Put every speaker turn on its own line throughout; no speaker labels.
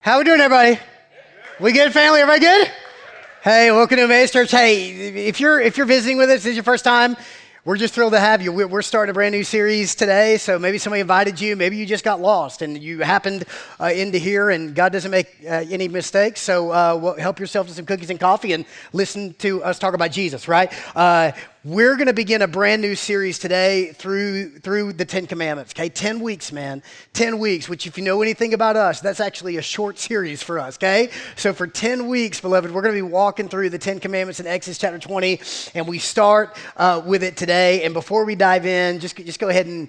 How we doing, everybody? We good, family? Everybody good? Hey, welcome to Emmaus Church. Hey, if you're visiting with us, this is your first time, we're just thrilled to have you. We're starting a brand new series today, so maybe somebody invited you, maybe you just got lost and you happened into here, and God doesn't make any mistakes, so help yourself to some cookies and coffee and listen to us talk about Jesus, right? We're going to begin a brand new series today through the Ten Commandments, okay? 10 weeks, man. 10 weeks, which if you know anything about us, that's actually a short series for us, okay? So for 10 weeks, beloved, we're going to be walking through the Ten Commandments in Exodus chapter 20, and we start with it today. And before we dive in, just go ahead and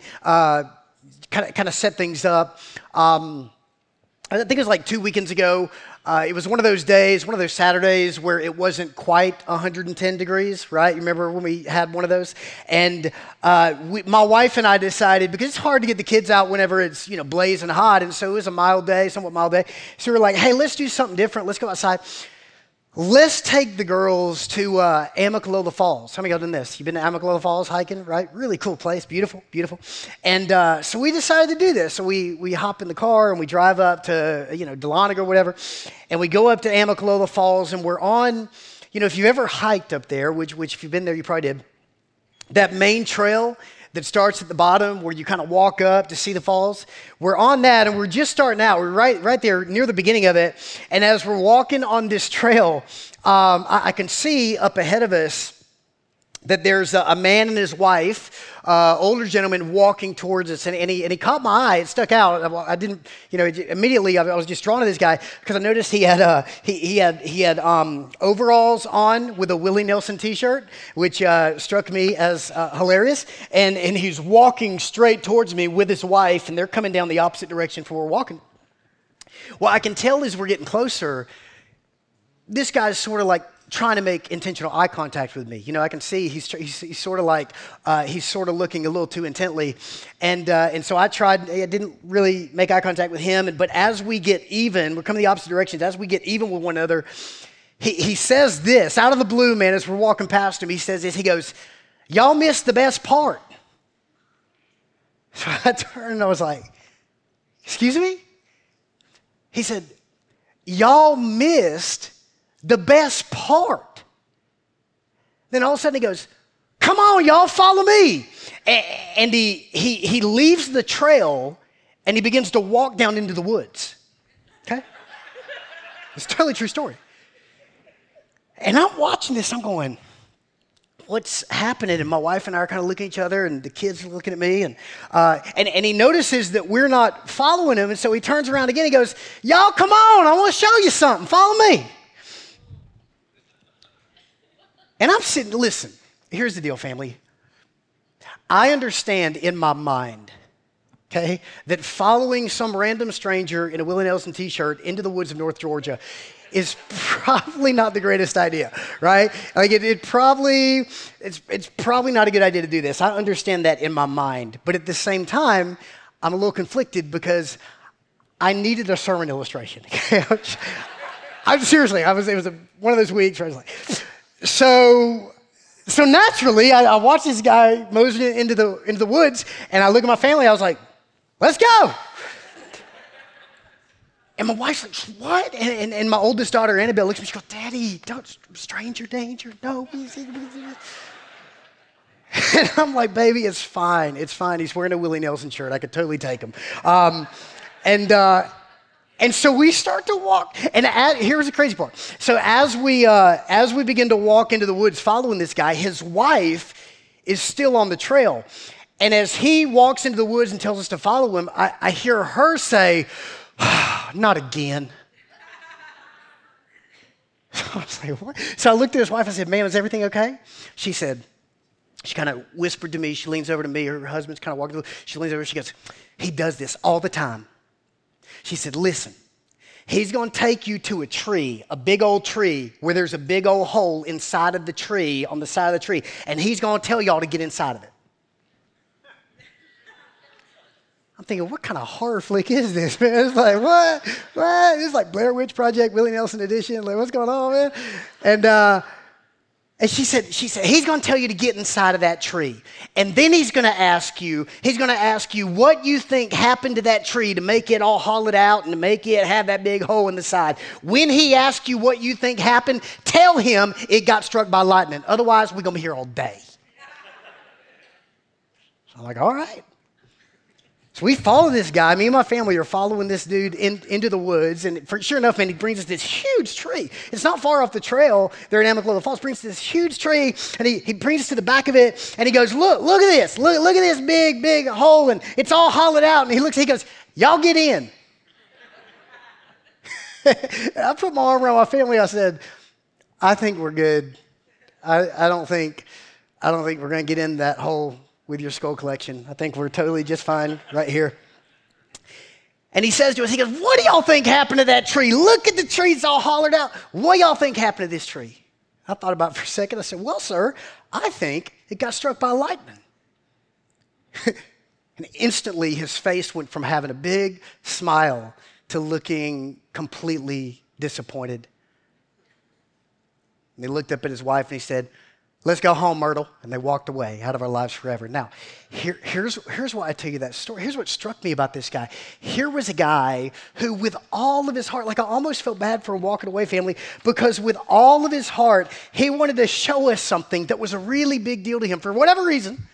kind of set things up. I think it was like 2 weekends ago. It was one of those days, one of those Saturdays where it wasn't quite 110 degrees, right? You remember when we had one of those? And my wife and I decided, because it's hard to get the kids out whenever it's, blazing hot, and so it was a mild day, somewhat mild day. So we were like, hey, let's do something different. Let's go outside. Let's take the girls to Amicalola Falls. How many of y'all done this? You've been to Amicalola Falls hiking, right? Really cool place, beautiful, beautiful. And so we decided to do this. So we hop in the car and we drive up to, Dahlonega or whatever, and we go up to Amicalola Falls, and we're on, if you've ever hiked up there, which if you've been there, you probably did, that main trail that starts at the bottom where you kind of walk up to see the falls. We're on that, and we're just starting out. We're right there near the beginning of it. And as we're walking on this trail, I can see up ahead of us that there's a man and his wife, older gentleman, walking towards us, and he caught my eye. It stuck out. I didn't, immediately I was just drawn to this guy because I noticed he had overalls on with a Willie Nelson T-shirt, which struck me as hilarious. And he's walking straight towards me with his wife, and they're coming down the opposite direction from where we're walking. Well, I can tell as we're getting closer, this guy's sort of like trying to make intentional eye contact with me. I can see he's sort of like, he's sort of looking a little too intently. And so I didn't really make eye contact with him. But as we get even, we're coming the opposite directions, as we get even with one another, he says this, out of the blue, man, as we're walking past him, he says this, he goes, "Y'all missed the best part." So I turned and I was like, "Excuse me?" He said, "Y'all missed the best part." Then all of a sudden he goes, "Come on, y'all, follow me." And he leaves the trail and he begins to walk down into the woods. Okay? It's a totally true story. And I'm watching this, I'm going, what's happening? And my wife and I are kind of looking at each other, and the kids are looking at me, and he notices that we're not following him, and so he turns around again, he goes, "Y'all, come on, I want to show you something, follow me." And I'm sitting, listen, here's the deal, family. I understand in my mind, okay, that following some random stranger in a Willie Nelson T-shirt into the woods of North Georgia is probably not the greatest idea, right? Like it's probably not a good idea to do this. I understand that in my mind. But at the same time, I'm a little conflicted because I needed a sermon illustration. Seriously, it was one of those weeks where I was like, So naturally, I watched this guy moseying into the woods, and I look at my family. I was like, "Let's go!" And my wife's like, "What?" And my oldest daughter Annabelle looks at me. She goes, "Daddy, don't stranger danger, no." And I'm like, "Baby, it's fine. It's fine. He's wearing a Willie Nelson shirt. I could totally take him." And so we start to walk, and here's the crazy part. So as we begin to walk into the woods following this guy, his wife is still on the trail. And as he walks into the woods and tells us to follow him, I hear her say, "Not again." So I was like, "What?" So I looked at his wife, I said, "Ma'am, is everything okay?" She kind of whispered to me, she leans over to me, her husband's kind of walking through, she leans over, she goes, "He does this all the time." She said, "Listen, he's going to take you to a tree, a big old tree, where there's a big old hole inside of the tree, on the side of the tree, and he's going to tell y'all to get inside of it." I'm thinking, what kind of horror flick is this, man? It's like, what? It's like Blair Witch Project, Willie Nelson edition. Like, what's going on, man? And she said, he's going to tell you to get inside of that tree. And then he's going to ask you what you think happened to that tree to make it all hollowed out and to make it have that big hole in the side. When he asks you what you think happened, tell him it got struck by lightning. Otherwise, we're going to be here all day. So I'm like, all right. So we follow this guy. Me and my family are following this dude into the woods. And sure enough, man, he brings us this huge tree. It's not far off the trail there in Amicalola Falls. Brings us this huge tree, and he brings us to the back of it, and he goes, look at this. Look at this big hole, and it's all hollowed out. And he goes, y'all get in. I put my arm around my family. I said, I think we're good. I don't think we're going to get in that hole with your skull collection. I think we're totally just fine right here. And he says to us, he goes, what do y'all think happened to that tree? Look at the tree, it's all hollowed out. What do y'all think happened to this tree? I thought about it for a second. I said, well, sir, I think it got struck by lightning. And instantly his face went from having a big smile to looking completely disappointed. And he looked up at his wife and he said, let's go home, Myrtle. And they walked away out of our lives forever. Now, here's why I tell you that story. Here's what struck me about this guy. Here was a guy who, with all of his heart, like I almost felt bad for walking away, family, because with all of his heart, he wanted to show us something that was a really big deal to him. For whatever reason,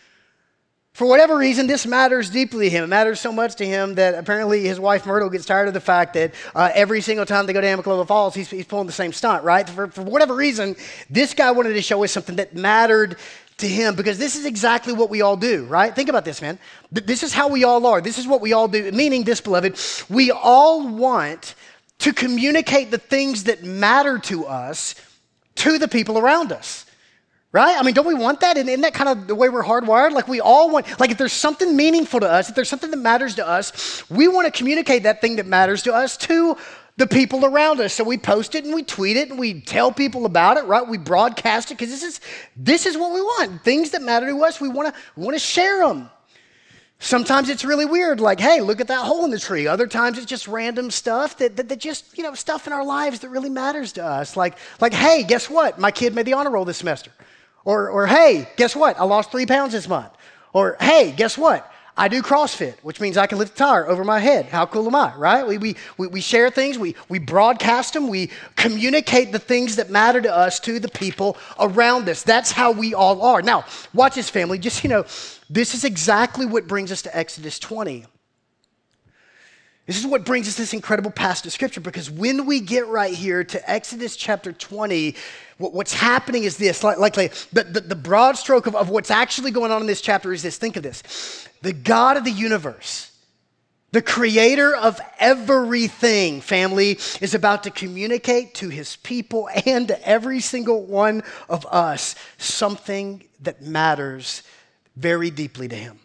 this matters deeply to him. It matters so much to him that apparently his wife Myrtle gets tired of the fact that every single time they go to Amicalola Falls, he's pulling the same stunt, right? For whatever reason, this guy wanted to show us something that mattered to him, because this is exactly what we all do, right? Think about this, man. This is how we all are. This is what we all do, meaning this, beloved, we all want to communicate the things that matter to us to the people around us. Right? I mean, don't we want that? And isn't that kind of the way we're hardwired? Like we all want, like if there's something meaningful to us, if there's something that matters to us, we want to communicate that thing that matters to us to the people around us. So we post it and we tweet it and we tell people about it, right? We broadcast it because this is what we want. Things that matter to us, we want to share them. Sometimes it's really weird, like, hey, look at that hole in the tree. Other times it's just random stuff that just, stuff in our lives that really matters to us. Like, hey, guess what? My kid made the honor roll this semester. Or hey, guess what? I lost 3 pounds this month. Or hey, guess what? I do CrossFit, which means I can lift a tire over my head. How cool am I, right? We share things, we broadcast them, we communicate the things that matter to us to the people around us. That's how we all are. Now, watch this, family. Just, this is exactly what brings us to Exodus 20. This is what brings us this incredible passage of Scripture, because when we get right here to Exodus chapter 20, what's happening is this, like the broad stroke of what's actually going on in this chapter is this. Think of this. The God of the universe, the creator of everything, family, is about to communicate to his people and to every single one of us something that matters very deeply to him.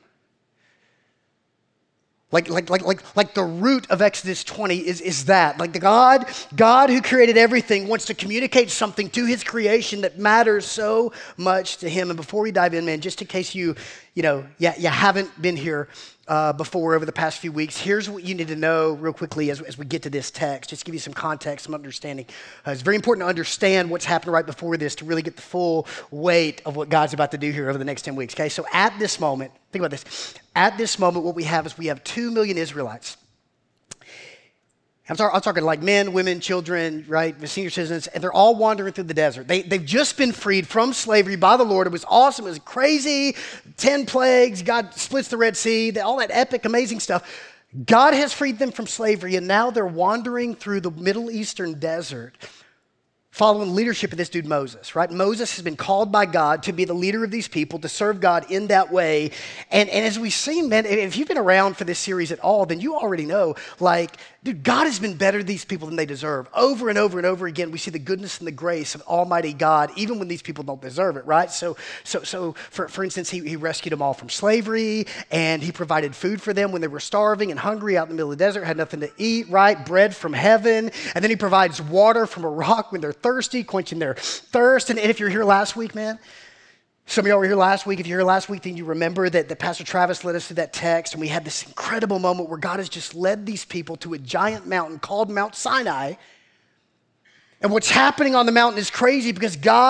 Like the root of Exodus 20 is that. Like the God who created everything wants to communicate something to his creation that matters so much to him. And before we dive in, man, just in case you haven't been here before over the past few weeks, here's what you need to know real quickly as we get to this text, just to give you some context, some understanding. It's very important to understand what's happened right before this to really get the full weight of what God's about to do here over the next 10 weeks, okay? So at this moment, think about this. At this moment, what we have is we have 2 million Israelites. I'm talking like men, women, children, right, senior citizens, and they're all wandering through the desert. They've just been freed from slavery by the Lord. It was awesome. It was crazy. 10 plagues. God splits the Red Sea. All that epic, amazing stuff. God has freed them from slavery, and now they're wandering through the Middle Eastern desert, following leadership of this dude Moses, right? Moses has been called by God to be the leader of these people, to serve God in that way. And as we've seen, man, if you've been around for this series at all, then you already know, like, dude, God has been better to these people than they deserve. Over and over and over again, we see the goodness and the grace of Almighty God, even when these people don't deserve it, right? So for instance, he rescued them all from slavery, and he provided food for them when they were starving and hungry out in the middle of the desert, had nothing to eat, right? Bread from heaven. And then he provides water from a rock when they're thirsty, quenching their thirst. And if you're here last week, man, some of y'all were here last week. If you're here last week, then you remember that Pastor Travis led us through that text, and we had this incredible moment where God has just led these people to a giant mountain called Mount Sinai. And what's happening on the mountain is crazy because God's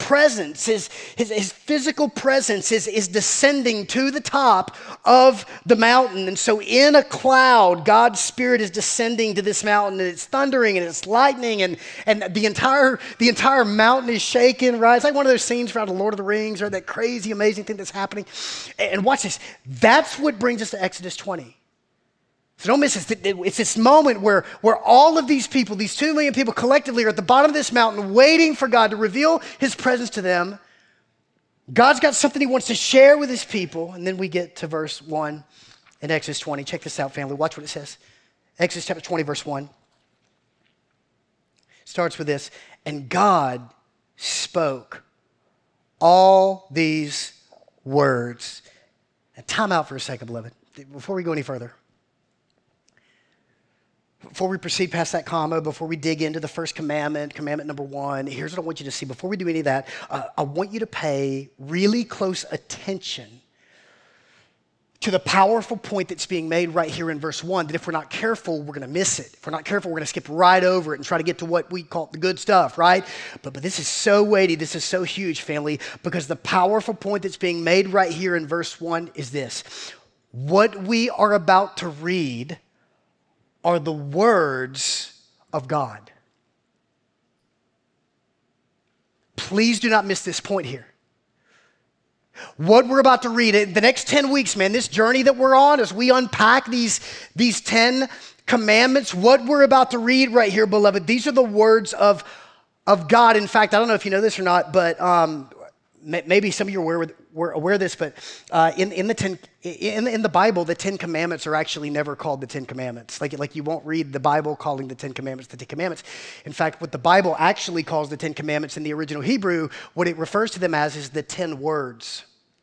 presence, his physical presence is descending to the top of the mountain. And so in a cloud, God's Spirit is descending to this mountain, and it's thundering and it's lightning, and the entire mountain is shaking, right? It's like one of those scenes from The Lord of the Rings, or that crazy, amazing thing that's happening. And watch this. That's what brings us to Exodus 20. So don't miss this. It's this moment where all of these people, these 2 million people collectively, are at the bottom of this mountain waiting for God to reveal his presence to them. God's got something he wants to share with his people. And then we get to verse 1 in Exodus 20. Check this out, family. Watch what it says. Exodus chapter 20, verse 1. Starts with this. And God spoke all these words. And time out for a second, beloved, before we go any further. Before we proceed past that comma, before we dig into the first commandment, commandment number 1, here's what I want you to see. Before we do any of that, I want you to pay really close attention to the powerful point that's being made right here in verse 1, that if we're not careful, we're going to miss it. If we're not careful, we're going to skip right over it and try to get to what we call the good stuff, right? But this is so weighty, this is so huge, family, because the powerful point that's being made right here in verse 1 is this. What we are about to read are the words of God. Please do not miss this point here. What we're about to read, in the next 10 weeks, man, this journey that we're on as we unpack these 10 commandments, what we're about to read right here, beloved, these are the words of God. In fact, I don't know if you know this or not, but maybe some of you were aware of this, but in the Bible, the 10 Commandments are actually never called the 10 Commandments. Like you won't read the Bible calling the 10 Commandments the 10 Commandments. In fact, what the Bible actually calls the 10 Commandments in the original Hebrew, what it refers to them as is the 10 words.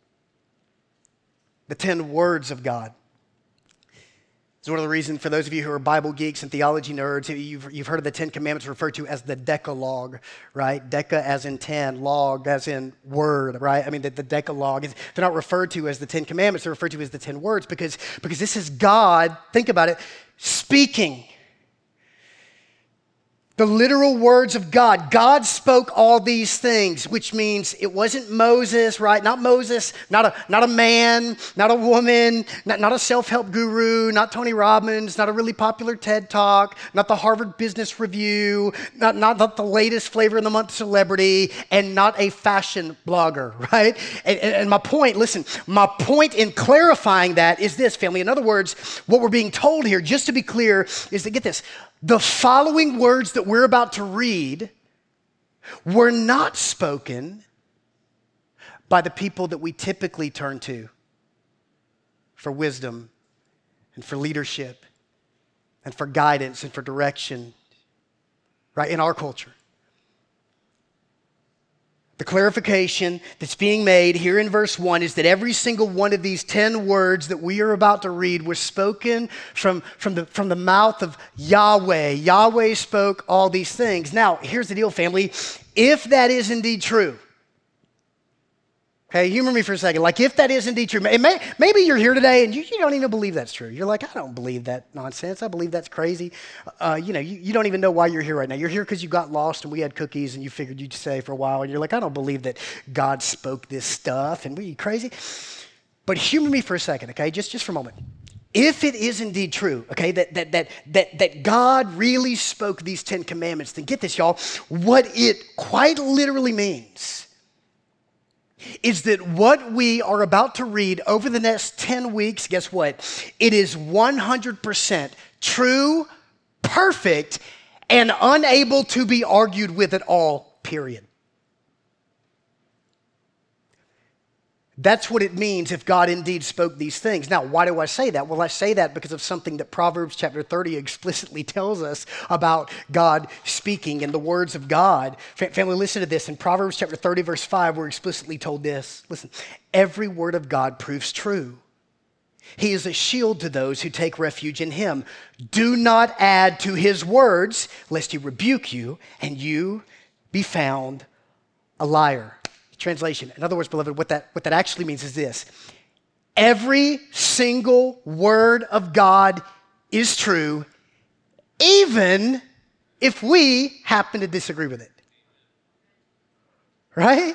The 10 words of God. It's one of the reasons, for those of you who are Bible geeks and theology nerds, you've heard of the 10 Commandments referred to as the Decalogue, right? Deca as in 10, log as in word, right? I mean, the Decalogue, they're not referred to as the 10 Commandments, they're referred to as the 10 words because this is God, think about it, speaking. The literal words of God. God spoke all these things, which means it wasn't Moses, right? Not Moses, not a man, not a woman, not a self-help guru, not Tony Robbins, not a really popular TED Talk, not the Harvard Business Review, not the latest flavor of the month celebrity, and not a fashion blogger, right? And my point, listen, my point in clarifying that is this, family. In other words, what we're being told here, just to be clear, is that, get this, the following words that we're about to read were not spoken by the people that we typically turn to for wisdom and for leadership and for guidance and for direction, right, in our culture. The clarification that's being made here in verse 1 is that every single one of these 10 words that we are about to read was spoken from the mouth of Yahweh. Yahweh spoke all these things. Now, here's the deal, family. If that is indeed true, okay, humor me for a second. Like, if that is indeed true, maybe you're here today and you don't even believe that's true. You're like, I don't believe that nonsense. I believe that's crazy. You don't even know why you're here right now. You're here because you got lost and we had cookies and you figured you'd stay for a while. And you're like, I don't believe that God spoke this stuff. And were you crazy? But humor me for a second, okay, just for a moment. If it is indeed true, okay, that God really spoke these 10 commandments, then get this, y'all. What it quite literally means is that what we are about to read over the next 10 weeks, guess what? It is 100% true, perfect, and unable to be argued with at all, period. That's what it means if God indeed spoke these things. Now, why do I say that? Well, I say that because of something that Proverbs chapter 30 explicitly tells us about God speaking and the words of God. Family, listen to this. In Proverbs chapter 30, verse 5, we're explicitly told this. Listen, every word of God proves true. He is a shield to those who take refuge in him. Do not add to his words, lest he rebuke you and you be found a liar. Translation. In other words, beloved, what that actually means is this. Every single word of God is true, even if we happen to disagree with it. right?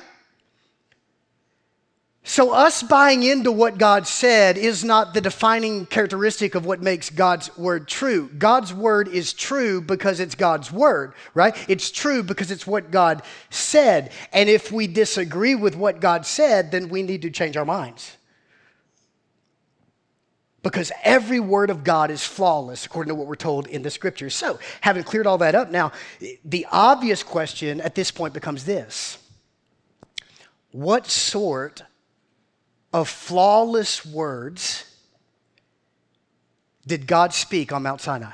So us buying into what God said is not the defining characteristic of what makes God's word true. God's word is true because it's God's word, right? It's true because it's what God said. And if we disagree with what God said, then we need to change our minds. Because every word of God is flawless, according to what we're told in the scriptures. So, having cleared all that up, now, the obvious question at this point becomes this. What sort of flawless words did God speak on Mount Sinai?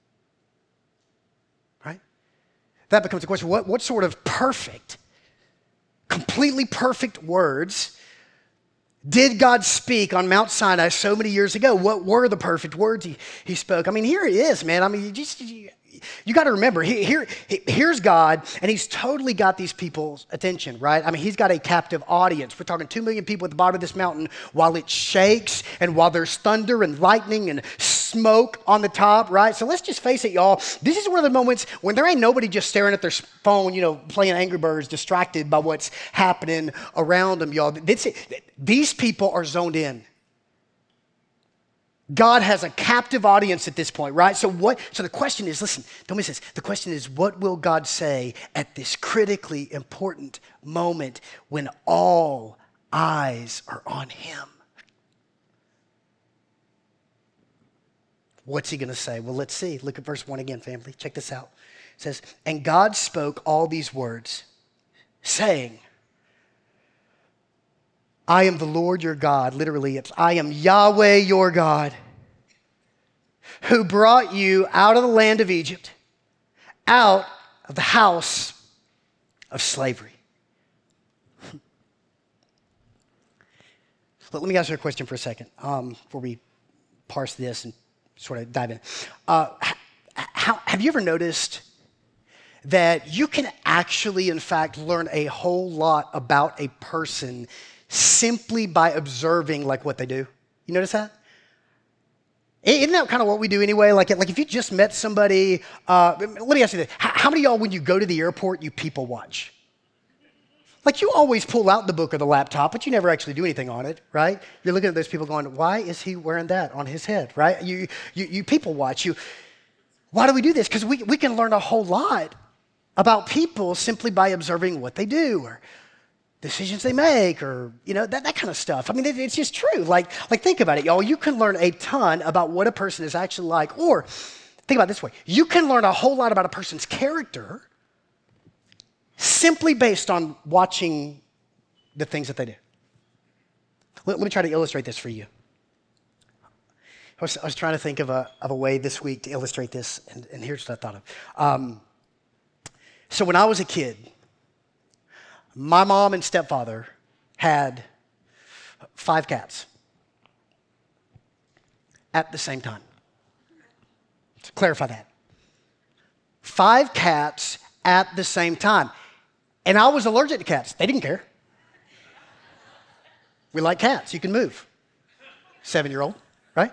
Right? That becomes the question. What sort of perfect, completely perfect words did God speak on Mount Sinai so many years ago? What were the perfect words he spoke? I mean, here it is, man. I mean, you got to remember, here's God, and he's totally got these people's attention, right? I mean, he's got a captive audience. We're talking 2 million people at the bottom of this mountain while it shakes and while there's thunder and lightning and smoke on the top, right? So let's just face it, y'all. This is one of the moments when there ain't nobody just staring at their phone, playing Angry Birds, distracted by what's happening around them, y'all. These people are zoned in. God has a captive audience at this point, right? So the question is, listen, don't miss this. The question is, what will God say at this critically important moment when all eyes are on him? What's he going to say? Well, let's see. Look at verse 1 again, family. Check this out. It says, and God spoke all these words, saying, I am the Lord your God. Literally, it's I am Yahweh your God, who brought you out of the land of Egypt, out of the house of slavery. Let me ask you a question for a second before we parse this and sort of dive in. Have you ever noticed that you can actually, in fact, learn a whole lot about a person simply by observing like what they do? You notice that? Isn't that kind of what we do anyway? Like if you just met somebody, let me ask you this. How many of y'all, when you go to the airport, you people watch? Like you always pull out the book or the laptop, but you never actually do anything on it, right? You're looking at those people going, why is he wearing that on his head, right? You people watch. Why do we do this? Because we can learn a whole lot about people simply by observing what they do or decisions they make or, that kind of stuff. I mean, it's just true. Like think about it, y'all. You can learn a ton about what a person is actually like. Or think about it this way. You can learn a whole lot about a person's character simply based on watching the things that they do. Let me try to illustrate this for you. I was trying to think of a way this week to illustrate this, and here's what I thought of. So when I was a kid, my mom and stepfather had 5 cats at the same time. To clarify that. 5 cats at the same time. And I was allergic to cats. They didn't care. We like cats. You can move. 7-year-old, right?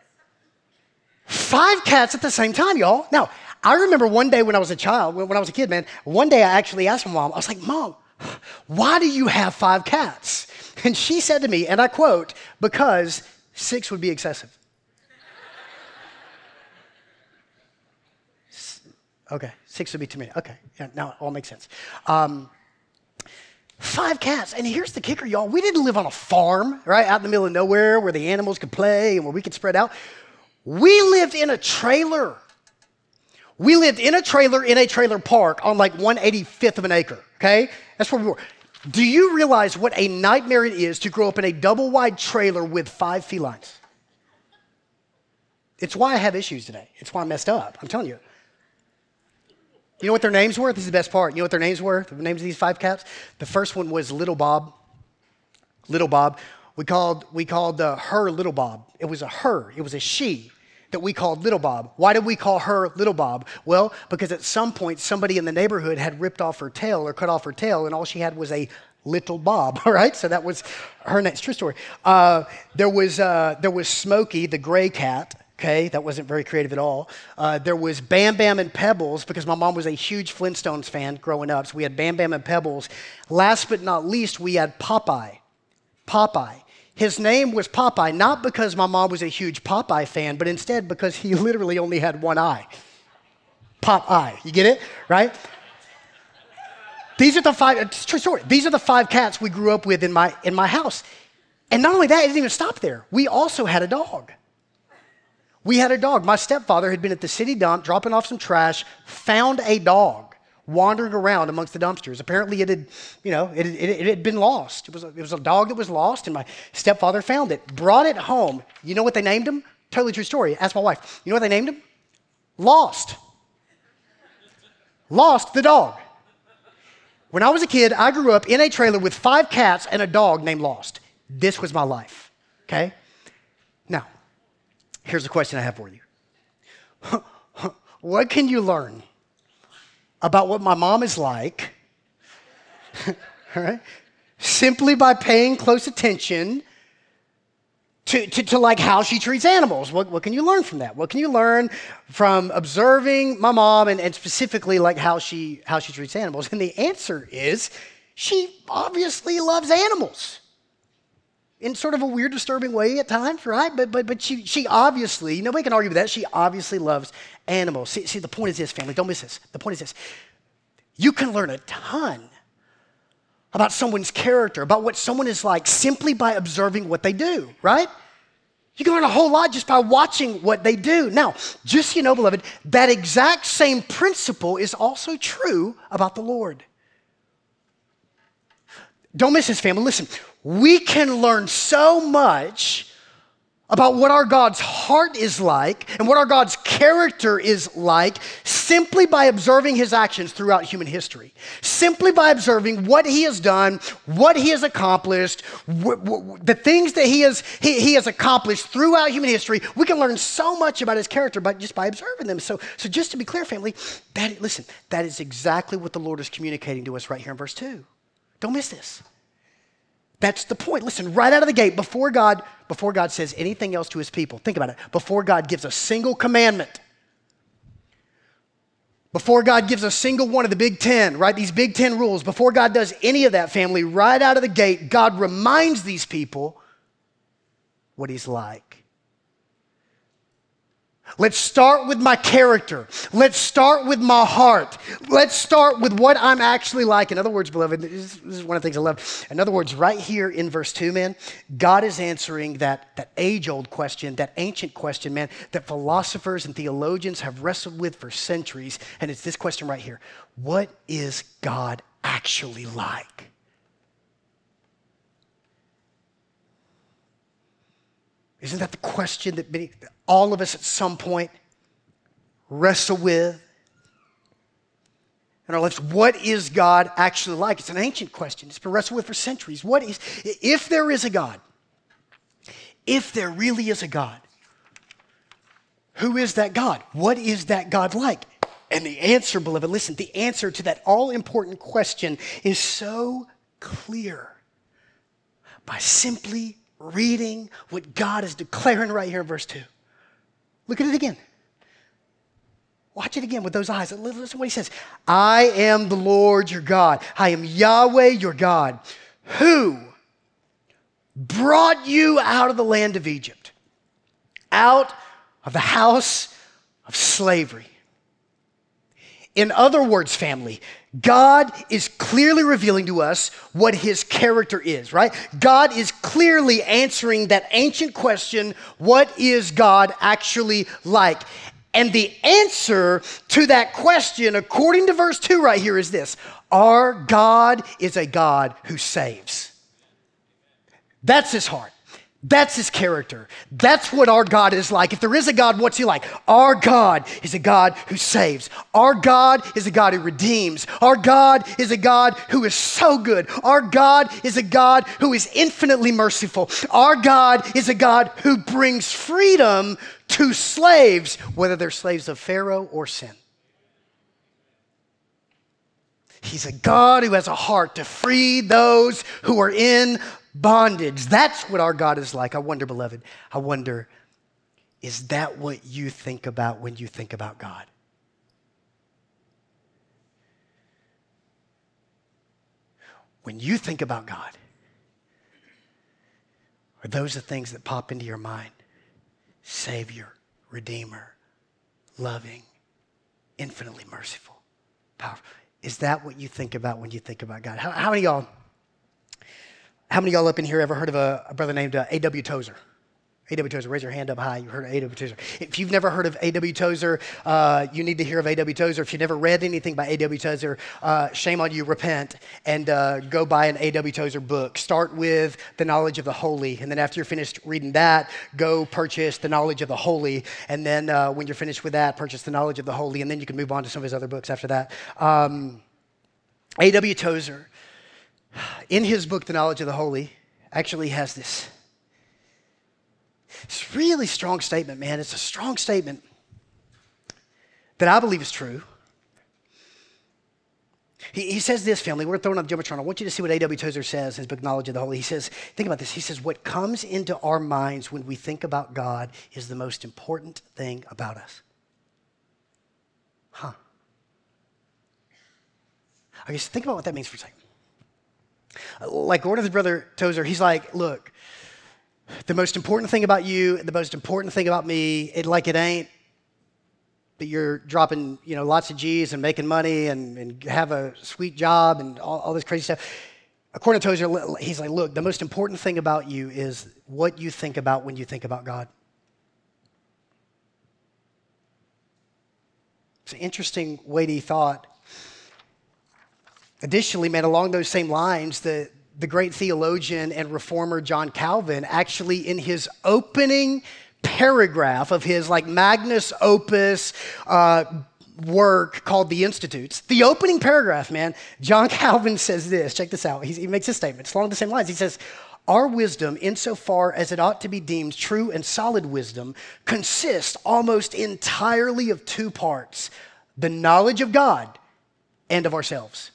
5 cats at the same time, y'all. Now, I remember one day when I was a child, when I was a kid, man, one day I actually asked my mom, I was like, Mom, why do you have 5 cats? And she said to me, and I quote, because 6 would be excessive. Okay, 6 would be too many. Okay, yeah, now it all makes sense. 5 cats, and here's the kicker, y'all. We didn't live on a farm, right, out in the middle of nowhere where the animals could play and where we could spread out. We lived in a trailer. We lived in a trailer park on like 1/85th of an acre, okay? That's where we were. Do you realize what a nightmare it is to grow up in a double-wide trailer with 5 felines? It's why I have issues today. It's why I messed up. I'm telling you. You know what their names were? This is the best part. You know what their names were? The names of these 5 cats? The first one was Little Bob. Little Bob. We called her Little Bob. It was a her. It was a she that we called Little Bob. Why did we call her Little Bob? Well, because at some point somebody in the neighborhood had ripped off her tail or cut off her tail, and all she had was a little Bob. All right, so that was her name. It's a true story. There was Smokey, the gray cat. Okay, that wasn't very creative at all. There was Bam Bam and Pebbles because my mom was a huge Flintstones fan growing up. So we had Bam Bam and Pebbles. Last but not least, we had Popeye. Popeye. His name was Popeye, not because my mom was a huge Popeye fan, but instead because he literally only had one eye. Popeye. You get it? Right? These are the five, it's a true story. These are the 5 cats we grew up with in my house. And not only that, it didn't even stop there. We also had a dog. We had a dog. My stepfather had been at the city dump dropping off some trash, found a dog wandering around amongst the dumpsters. Apparently it had been lost. It was a dog that was lost, and my stepfather found it, brought it home. You know what they named him? Totally true story. Ask my wife. You know what they named him? Lost. Lost the dog. When I was a kid, I grew up in a trailer with 5 cats and a dog named Lost. This was my life, okay? Now, here's the question I have for you. What can you learn about what my mom is like, all right, simply by paying close attention to like how she treats animals? What can you learn from that? What can you learn from observing my mom and specifically like how she treats animals? And the answer is she obviously loves animals. In sort of a weird, disturbing way at times, right? But she obviously, nobody can argue with that. She obviously loves animals. See, the point is this, family. Don't miss this. The point is this. You can learn a ton about someone's character, about what someone is like simply by observing what they do, right? You can learn a whole lot just by watching what they do. Now, just so you know, beloved, that exact same principle is also true about the Lord. Don't miss this, family. Listen, we can learn so much about what our God's heart is like and what our God's character is like simply by observing his actions throughout human history. Simply by observing what he has done, what he has accomplished, the things that he has accomplished throughout human history. We can learn so much about his character just by observing them. So just to be clear, family, that is exactly what the Lord is communicating to us right here in verse 2. Don't miss this. That's the point. Listen, right out of the gate, before God says anything else to his people, think about it. Before God gives a single commandment, before God gives a single one of the Big Ten, right? These Big Ten rules, before God does any of that, family, right out of the gate, God reminds these people what he's like. Let's start with my character. Let's start with my heart. Let's start with what I'm actually like. In other words, beloved, this is one of the things I love. In other words, right here in verse 2, man, God is answering that age-old question, that ancient question, man, that philosophers and theologians have wrestled with for centuries. And it's this question right here. What is God actually like? Isn't that the question that all of us at some point wrestle with in our lives? What is God actually like? It's an ancient question. It's been wrestled with for centuries. If there is a God, if there really is a God, who is that God? What is that God like? And the answer, beloved, listen, the answer to that all-important question is so clear by simply reading what God is declaring right here in verse 2. Look at it again. Watch it again with those eyes. Listen to what he says. I am the Lord your God. I am Yahweh your God, who brought you out of the land of Egypt, out of the house of slavery. In other words, family, God is clearly revealing to us what his character is, right? God is clearly answering that ancient question, what is God actually like? And the answer to that question, according to verse 2 right here, is this. Our God is a God who saves. That's his heart. That's his character. That's what our God is like. If there is a God, what's he like? Our God is a God who saves. Our God is a God who redeems. Our God is a God who is so good. Our God is a God who is infinitely merciful. Our God is a God who brings freedom to slaves, whether they're slaves of Pharaoh or sin. He's a God who has a heart to free those who are in bondage. That's what our God is like. I wonder, beloved, Is that what you think about when you think about God? When you think about God, are those the things that pop into your mind? Savior, Redeemer, loving, infinitely merciful, powerful. Is that what you think about when you think about God? How many of y'all up in here ever heard of a brother named A.W. Tozer? A.W. Tozer, raise your hand up high. You heard of A.W. Tozer. If you've never heard of A.W. Tozer, you need to hear of A.W. Tozer. If you've never read anything by A.W. Tozer, shame on you, repent, and go buy an A.W. Tozer book. Start with The Knowledge of the Holy, and then after you're finished reading that, go purchase The Knowledge of the Holy, and then when you're finished with that, purchase The Knowledge of the Holy, and then you can move on to some of his other books after that. A.W. Tozer, in his book, The Knowledge of the Holy, actually has this. It's a really strong statement, man. It's a strong statement that I believe is true. He says this, family. We're throwing on the Jumbotron. I want you to see what A.W. Tozer says in his book, Knowledge of the Holy. He says, think about this. He says, what comes into our minds when we think about God is the most important thing about us. Huh. I guess think about what that means for a second. Like one of his brother Tozer, he's like, look, the most important thing about you, the most important thing about me, it ain't that you're dropping, lots of G's and making money and have a sweet job and all this crazy stuff. According to Tozer, he's like, look, the most important thing about you is what you think about when you think about God. It's an interesting, weighty thought. Additionally, man, along those same lines, the great theologian and reformer John Calvin actually in his opening paragraph of his magnus opus work called The Institutes, the opening paragraph, man, John Calvin says this. Check this out. He makes a statement. It's along the same lines. He says, our wisdom, insofar as it ought to be deemed true and solid wisdom, consists almost entirely of two parts, the knowledge of God and of ourselves.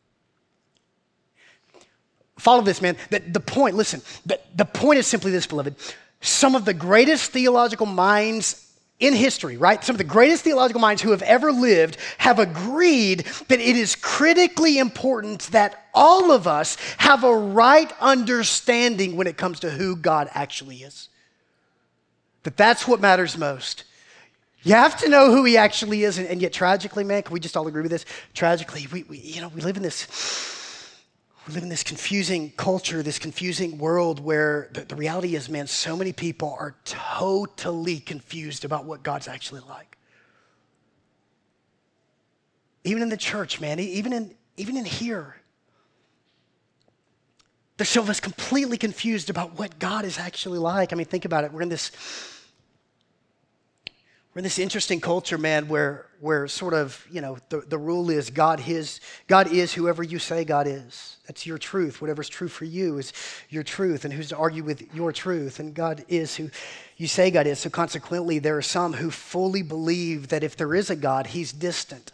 Follow this, man. The point, listen, the point is simply this, beloved. Some of the greatest theological minds in history, right? Some of the greatest theological minds who have ever lived have agreed that it is critically important that all of us have a right understanding when it comes to who God actually is. That's what matters most. You have to know who he actually is, and yet tragically, man, can we just all agree with this? Tragically, we live in this... We live in this confusing culture, this confusing world where the reality is, man, so many people are totally confused about what God's actually like. Even in the church, man, even in here. There's some of us completely confused about what God is actually like. I mean, think about it. We're in this interesting culture, man, where sort of, the rule is God is whoever you say God is. That's your truth. Whatever's true for you is your truth, and who's to argue with your truth? And God is who you say God is. So consequently, there are some who fully believe that if there is a God, he's distant.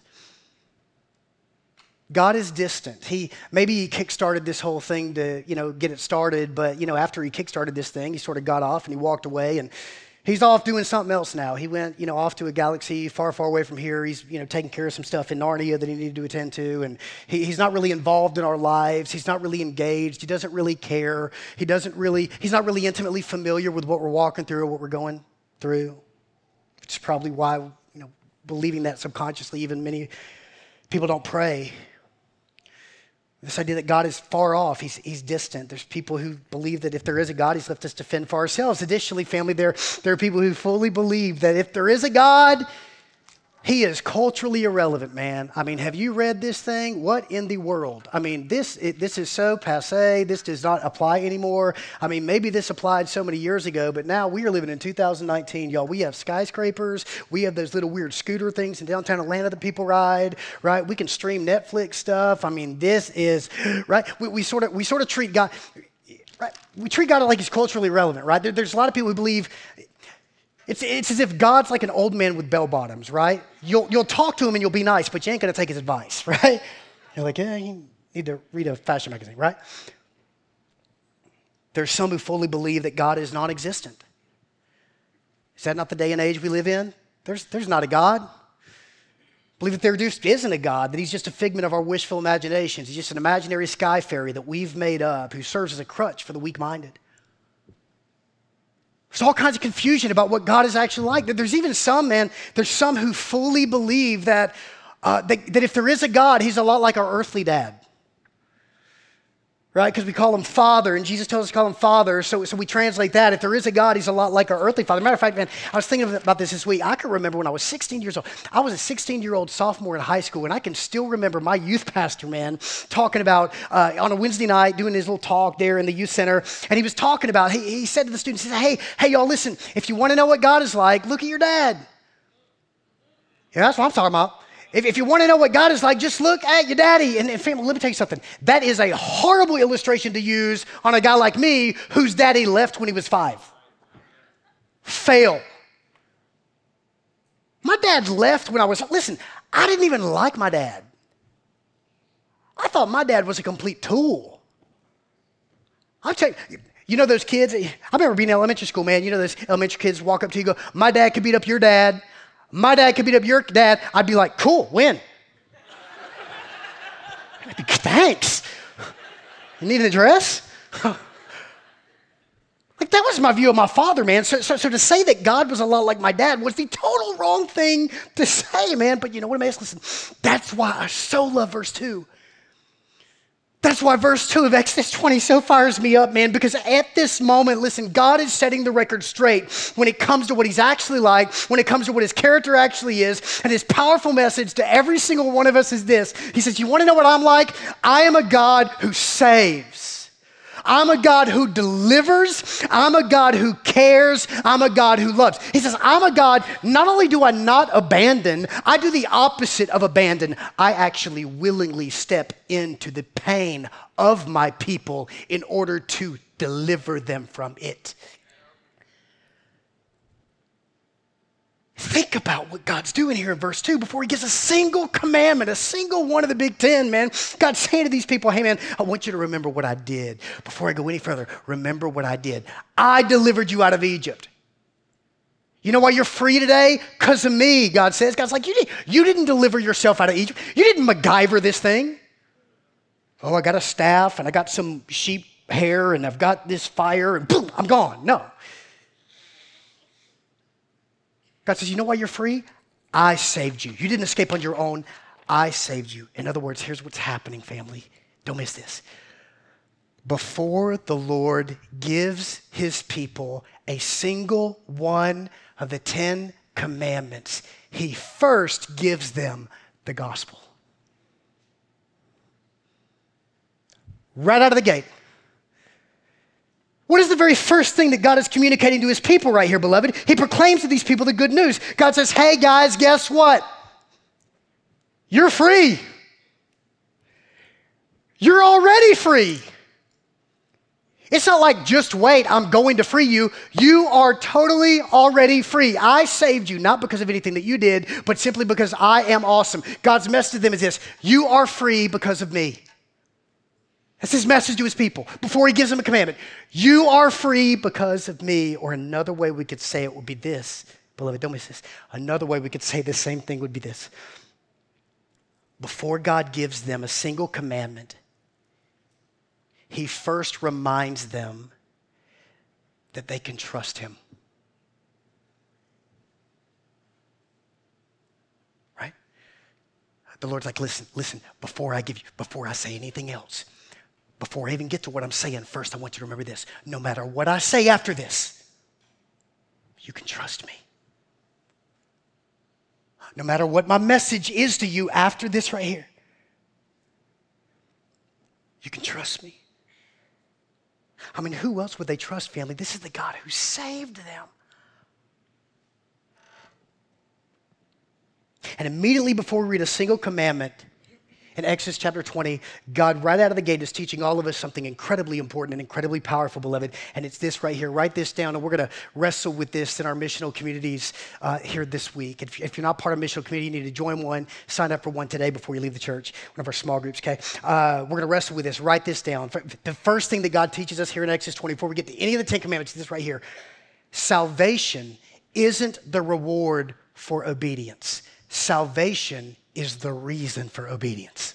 God is distant. Maybe he kickstarted this whole thing to, get it started, but, after he kickstarted this thing, he sort of got off and he walked away, and he's off doing something else now. He went, off to a galaxy far, far away from here. He's, taking care of some stuff in Narnia that he needed to attend to. And he's not really involved in our lives. He's not really engaged. He doesn't really care. He's not really intimately familiar with what we're walking through or what we're going through. Which is probably why, believing that subconsciously, even many people don't pray. This idea that God is far off, he's distant. There's people who believe that if there is a God, he's left us to fend for ourselves. Additionally, family, there are people who fully believe that if there is a God, he is culturally irrelevant, man. I mean, have you read this thing? What in the world? I mean, this is so passé. This does not apply anymore. I mean, maybe this applied so many years ago, but now we are living in 2019, y'all. We have skyscrapers. We have those little weird scooter things in downtown Atlanta that people ride, right? We can stream Netflix stuff. I mean, this is, right? We sort of treat God, right? We treat God like he's culturally relevant, right? There's a lot of people who believe it's as if God's like an old man with bell bottoms, right? You'll talk to him and you'll be nice, but you ain't going to take his advice, right? You're like, yeah, you need to read a fashion magazine, right? There's some who fully believe that God is non-existent. Is that not the day and age we live in? There's not a God. Believe that there just isn't a God, that he's just a figment of our wishful imaginations. He's just an imaginary sky fairy that we've made up who serves as a crutch for the weak-minded. There's all kinds of confusion about what God is actually like. There's even some, there's some who fully believe that if there is a God, he's a lot like our earthly dad. Right? Because we call him Father, and Jesus tells us to call him Father, so we translate that. If there is a God, he's a lot like our earthly father. Matter of fact, I was thinking about this week. I can remember when I was 16 years old. I was a 16-year-old sophomore in high school, and I can still remember my youth pastor, talking about, on a Wednesday night, doing his little talk there in the youth center, and he was talking about, he said to the students, he said, hey, y'all, listen, if you want to know what God is like, look at your dad. Yeah, that's what I'm talking about. If you want to know what God is like, just look at your daddy. And family, let me tell you something. That is a horrible illustration to use on a guy like me whose daddy left when he was 5. Fail. My dad left when I was, listen, I didn't even like my dad. I thought my dad was a complete tool. I'll tell you, you know those kids, I remember being in elementary school, you know those elementary kids walk up to you and go, my dad could beat up your dad. My dad could beat up your dad. I'd be like, cool, win. I'd be, thanks. You need an address? Like, that was my view of my father, man. So to say that God was a lot like my dad was the total wrong thing to say, man. But you know what, man? Listen, that's why I so love verse 2. That's why verse 2 of Exodus 20 so fires me up, man, because at this moment, listen, God is setting the record straight when it comes to what he's actually like, when it comes to what his character actually is, and his powerful message to every single one of us is this. He says, you want to know what I'm like? I am a God who saves. I'm a God who delivers. I'm a God who cares. I'm a God who loves. He says, I'm a God, not only do I not abandon, I do the opposite of abandon. I actually willingly step into the pain of my people in order to deliver them from it. Think about what God's doing here in verse 2 before he gives a single commandment, a single one of the big 10, man. God's saying to these people, hey, man, I want you to remember what I did. Before I go any further, remember what I did. I delivered you out of Egypt. You know why you're free today? Because of me, God says. God's like, you didn't deliver yourself out of Egypt. You didn't MacGyver this thing. Oh, I got a staff, and I got some sheep hair, and I've got this fire, and boom, I'm gone. No. God says, you know why you're free? I saved you. You didn't escape on your own. I saved you. In other words, here's what's happening, family. Don't miss this. Before the Lord gives his people a single one of the 10 commandments, he first gives them the gospel. Right out of the gate. What is the very first thing that God is communicating to his people right here, beloved? He proclaims to these people the good news. God says, hey guys, guess what? You're free. You're already free. It's not like, just wait, I'm going to free you. You are totally already free. I saved you, not because of anything that you did, but simply because I am awesome. God's message to them is this: you are free because of me. That's his message to his people before he gives them a commandment. You are free because of me. Or another way we could say it would be this. Beloved, don't miss this. Another way we could say the same thing would be this. Before God gives them a single commandment, he first reminds them that they can trust him. Right? The Lord's like, listen, before I say anything else, before I even get to what I'm saying, first I want you to remember this. No matter what I say after this, you can trust me. No matter what my message is to you after this right here, you can trust me. I mean, who else would they trust, family? This is the God who saved them. And immediately before we read a single commandment, in Exodus chapter 20, God right out of the gate is teaching all of us something incredibly important and incredibly powerful, beloved. And it's this right here. Write this down, and we're going to wrestle with this in our missional communities here this week. If you're not part of a missional community, you need to join one. Sign up for one today before you leave the church, one of our small groups, okay? We're going to wrestle with this. Write this down. The first thing that God teaches us here in Exodus 20, before we get to any of the 10 commandments, is this right here. Salvation isn't the reward for obedience. Salvation is the reason for obedience.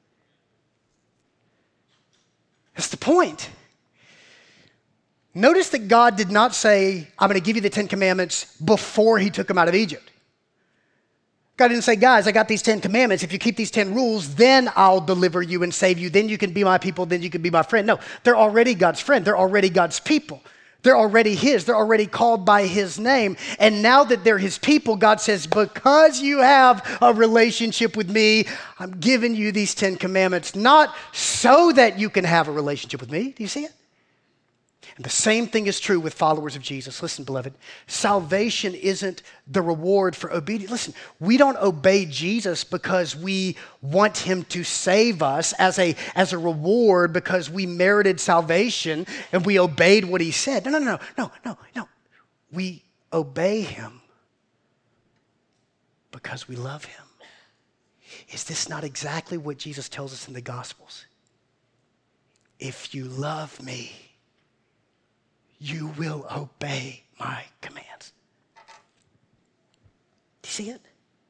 That's the point. Notice that God did not say, I'm going to give you the 10 Commandments before he took them out of Egypt. God didn't say, guys, I got these 10 commandments. If you keep these 10 rules, then I'll deliver you and save you. Then you can be my people. Then you can be my friend. No, they're already God's friend. They're already God's people. They're already his. They're already called by his name. And now that they're his people, God says, because you have a relationship with me, I'm giving you these 10 commandments, not so that you can have a relationship with me. Do you see it? And the same thing is true with followers of Jesus. Listen, beloved, salvation isn't the reward for obedience. Listen, we don't obey Jesus because we want him to save us as a reward because we merited salvation and we obeyed what he said. No. We obey him because we love him. Is this not exactly what Jesus tells us in the Gospels? If you love me, you will obey my commands. Do you see it?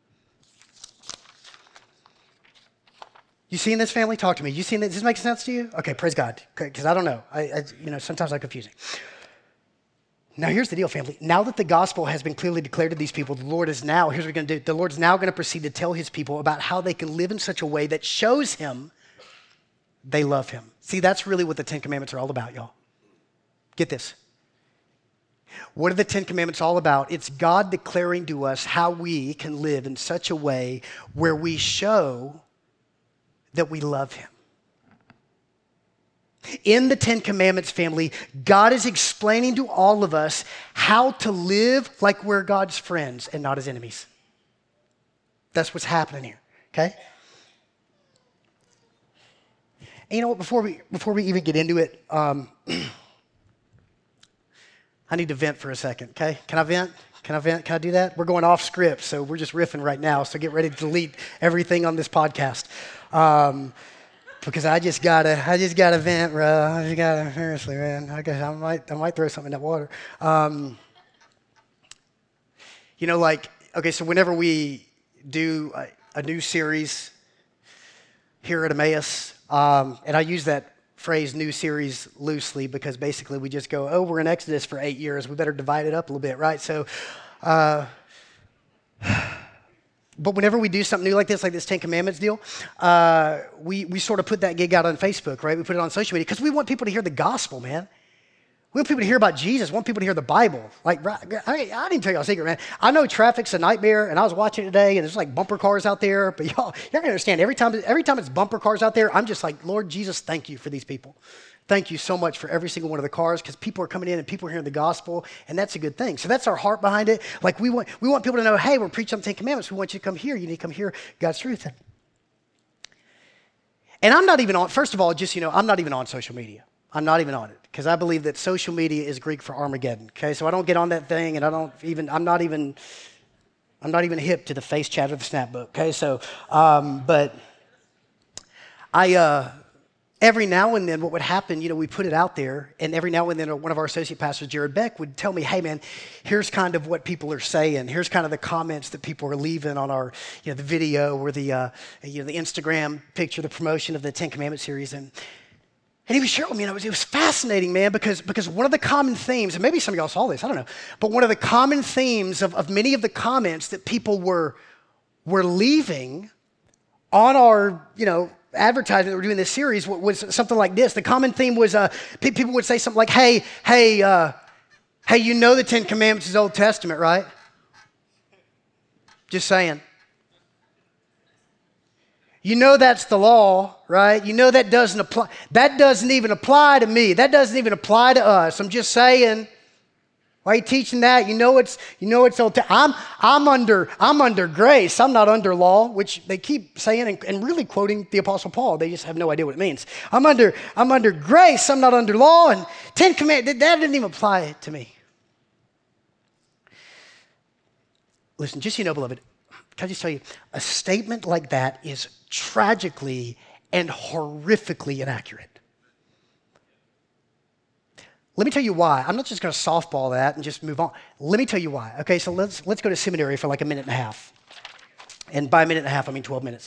You seeing this, family? Talk to me. You seeing this? Does this make sense to you? Okay, praise God. Because I don't know. Sometimes I'm confusing. Now, here's the deal, family. Now that the gospel has been clearly declared to these people, the Lord is now, here's what we're going to do. The Lord's now going to proceed to tell his people about how they can live in such a way that shows him they love him. See, that's really what the 10 Commandments are all about, y'all. Get this. What are the 10 Commandments all about? It's God declaring to us how we can live in such a way where we show that we love him. In the 10 Commandments, family, God is explaining to all of us how to live like we're God's friends and not his enemies. That's what's happening here, okay? And you know what, before we even get into it, I need to vent for a second, okay? Can I vent? Can I do that? We're going off script, so we're just riffing right now, so get ready to delete everything on this podcast. Because I just gotta vent, bro. Seriously, man. I guess I might throw something in that water. So whenever we do a new series here at Emmaus, and I use that phrase new series loosely because basically we just go, we're in Exodus for 8 years. We better divide it up a little bit, right? So, but whenever we do something new like this 10 Commandments deal, we sort of put that gig out on Facebook, right? We put it on social media because we want people to hear the gospel, man. We want people to hear about Jesus. We want people to hear the Bible. I didn't tell you a secret, man. I know traffic's a nightmare, and I was watching it today, and there's like bumper cars out there. But y'all can understand, every time it's bumper cars out there, I'm just like, Lord Jesus, thank you for these people. Thank you so much for every single one of the cars because people are coming in and people are hearing the gospel, and that's a good thing. So that's our heart behind it. Like we want people to know, hey, we're preaching on the 10 Commandments. We want you to come here. You need to come hear God's truth. And I'm not even on, first of all, I'm not even on social media. I'm not even on it because I believe that social media is Greek for Armageddon. Okay, so I don't get on that thing, and I'm not even hip to the face chat or the Snapbook. Okay, so but I every now and then what would happen, we put it out there, and every now and then one of our associate pastors, Jared Beck, would tell me, hey man, here's kind of what people are saying. Here's kind of the comments that people are leaving on our the video or the the Instagram picture, the promotion of the 10 Commandment series, and he was sharing with me, and it was fascinating, man, because one of the common themes, and maybe some of y'all saw this, I don't know, but one of the common themes of many of the comments that people were leaving on our, advertising that we're doing this series was something like this. The common theme was people would say something like, hey, the 10 Commandments is Old Testament, right? Just saying. That's the law, right? That doesn't apply. That doesn't even apply to me. That doesn't even apply to us. I'm just saying. Why are you teaching that? It's old. I'm under grace. I'm not under law, which they keep saying and really quoting the Apostle Paul. They just have no idea what it means. I'm under grace. I'm not under law. And 10 Commandments, that didn't even apply to me. Listen, just beloved, can I just tell you, a statement like that is tragically and horrifically inaccurate. Let me tell you why. I'm not just going to softball that and just move on. Let me tell you why. Okay, so let's go to seminary for like a minute and a half. And by a minute and a half, I mean 12 minutes.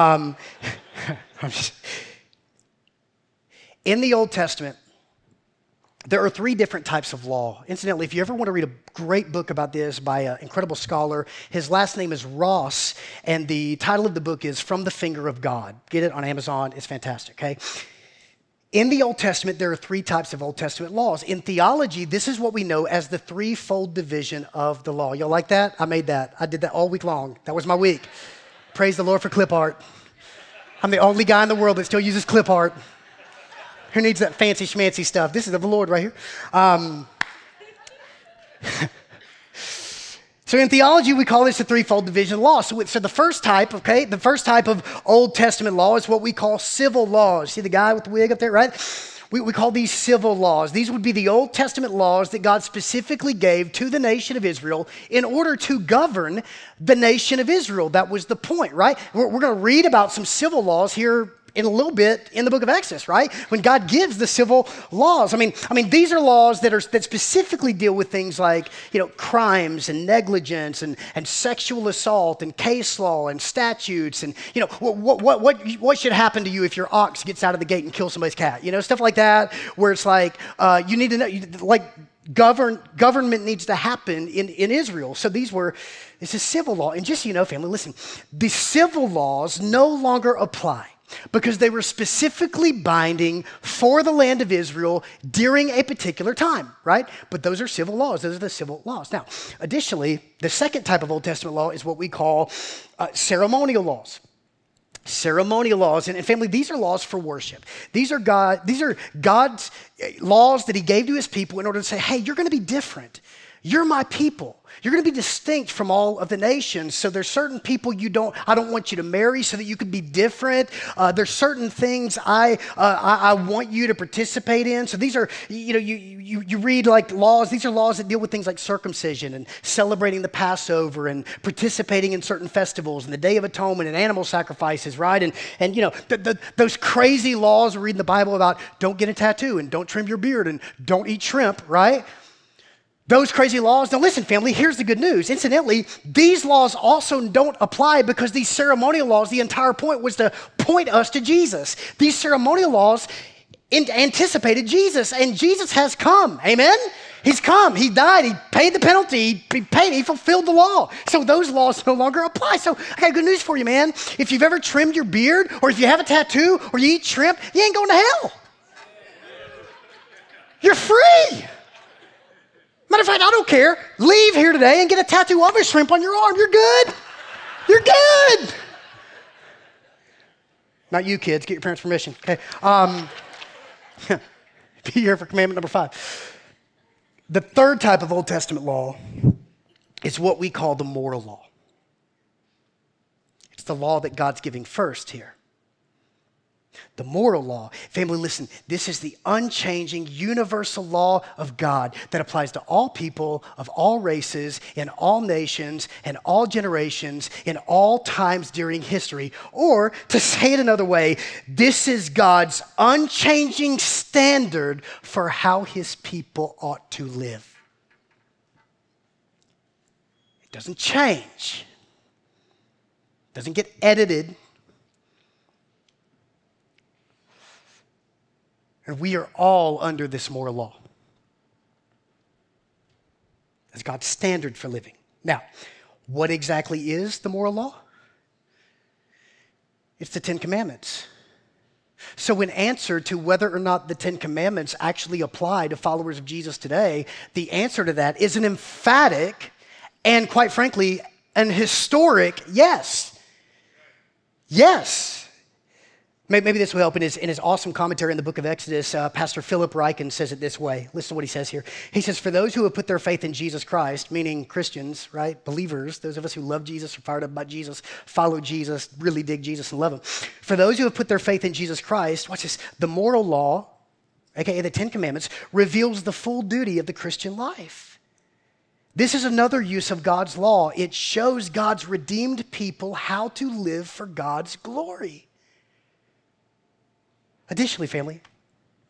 In the Old Testament, there are 3 different types of law. Incidentally, if you ever want to read a great book about this by an incredible scholar, his last name is Ross, and the title of the book is From the Finger of God. Get it on Amazon. It's fantastic, okay? In the Old Testament, there are 3 types of Old Testament laws. In theology, this is what we know as the threefold division of the law. Y'all like that? I made that. I did that all week long. That was my week. Praise the Lord for clip art. I'm the only guy in the world that still uses clip art. Who needs that fancy schmancy stuff? This is of the Lord right here. So in theology, we call this the threefold division of law. So the first type, okay, the first type of Old Testament law is what we call civil laws. See the guy with the wig up there, right? We call these civil laws. These would be the Old Testament laws that God specifically gave to the nation of Israel in order to govern the nation of Israel. That was the point, right? We're going to read about some civil laws here in a little bit in the book of Exodus, right? When God gives the civil laws. I mean, these are laws that specifically deal with things like, crimes and negligence and sexual assault and case law and statutes and, what should happen to you if your ox gets out of the gate and kills somebody's cat? Stuff like that, where it's like, you need to know, government needs to happen in Israel. So this is civil law. And just so you know, family, listen, the civil laws no longer apply, because they were specifically binding for the land of Israel during a particular time, right? But those are civil laws. Those are the civil laws. Now, additionally, the second type of Old Testament law is what we call ceremonial laws. Ceremonial laws, and family, these are laws for worship. These are God's laws that he gave to his people in order to say, hey, you're going to be different. You're my people. You're going to be distinct from all of the nations. So there's certain people I don't want you to marry so that you could be different. There's certain things I want you to participate in. So these are, you read like laws. These are laws that deal with things like circumcision and celebrating the Passover and participating in certain festivals and the Day of Atonement and animal sacrifices, right? And those crazy laws we read in the Bible about don't get a tattoo and don't trim your beard and don't eat shrimp, right? Those crazy laws. Now listen, family, here's the good news. Incidentally, these laws also don't apply because these ceremonial laws, the entire point was to point us to Jesus. These ceremonial laws anticipated Jesus, and Jesus has come. Amen? He's come. He died. He paid the penalty. He fulfilled the law. So those laws no longer apply. So I got good news for you, man. If you've ever trimmed your beard, or if you have a tattoo, or you eat shrimp, you ain't going to hell. You're free. Matter of fact, I don't care. Leave here today and get a tattoo of a shrimp on your arm. You're good. You're good. Not you, kids. Get your parents' permission. Okay. Be here for commandment number 5. The third type of Old Testament law is what we call the moral law. It's the law that God's giving first here. The moral law. Family, listen, this is the unchanging universal law of God that applies to all people of all races, in all nations, and all generations, in all times during history. Or, to say it another way, this is God's unchanging standard for how his people ought to live. It doesn't change. It doesn't get edited. And we are all under this moral law as God's standard for living. Now, what exactly is the moral law? It's the 10 Commandments. So in answer to whether or not the 10 Commandments actually apply to followers of Jesus today, the answer to that is an emphatic and, quite frankly, an historic yes. Yes. Maybe this will help. In his awesome commentary in the book of Exodus, Pastor Philip Ryken says it this way. Listen to what he says here. He says, for those who have put their faith in Jesus Christ, meaning Christians, right, believers, those of us who love Jesus, are fired up about Jesus, follow Jesus, really dig Jesus and love him. For those who have put their faith in Jesus Christ, watch this, the moral law, aka the 10 Commandments, reveals the full duty of the Christian life. This is another use of God's law. It shows God's redeemed people how to live for God's glory. Additionally, family,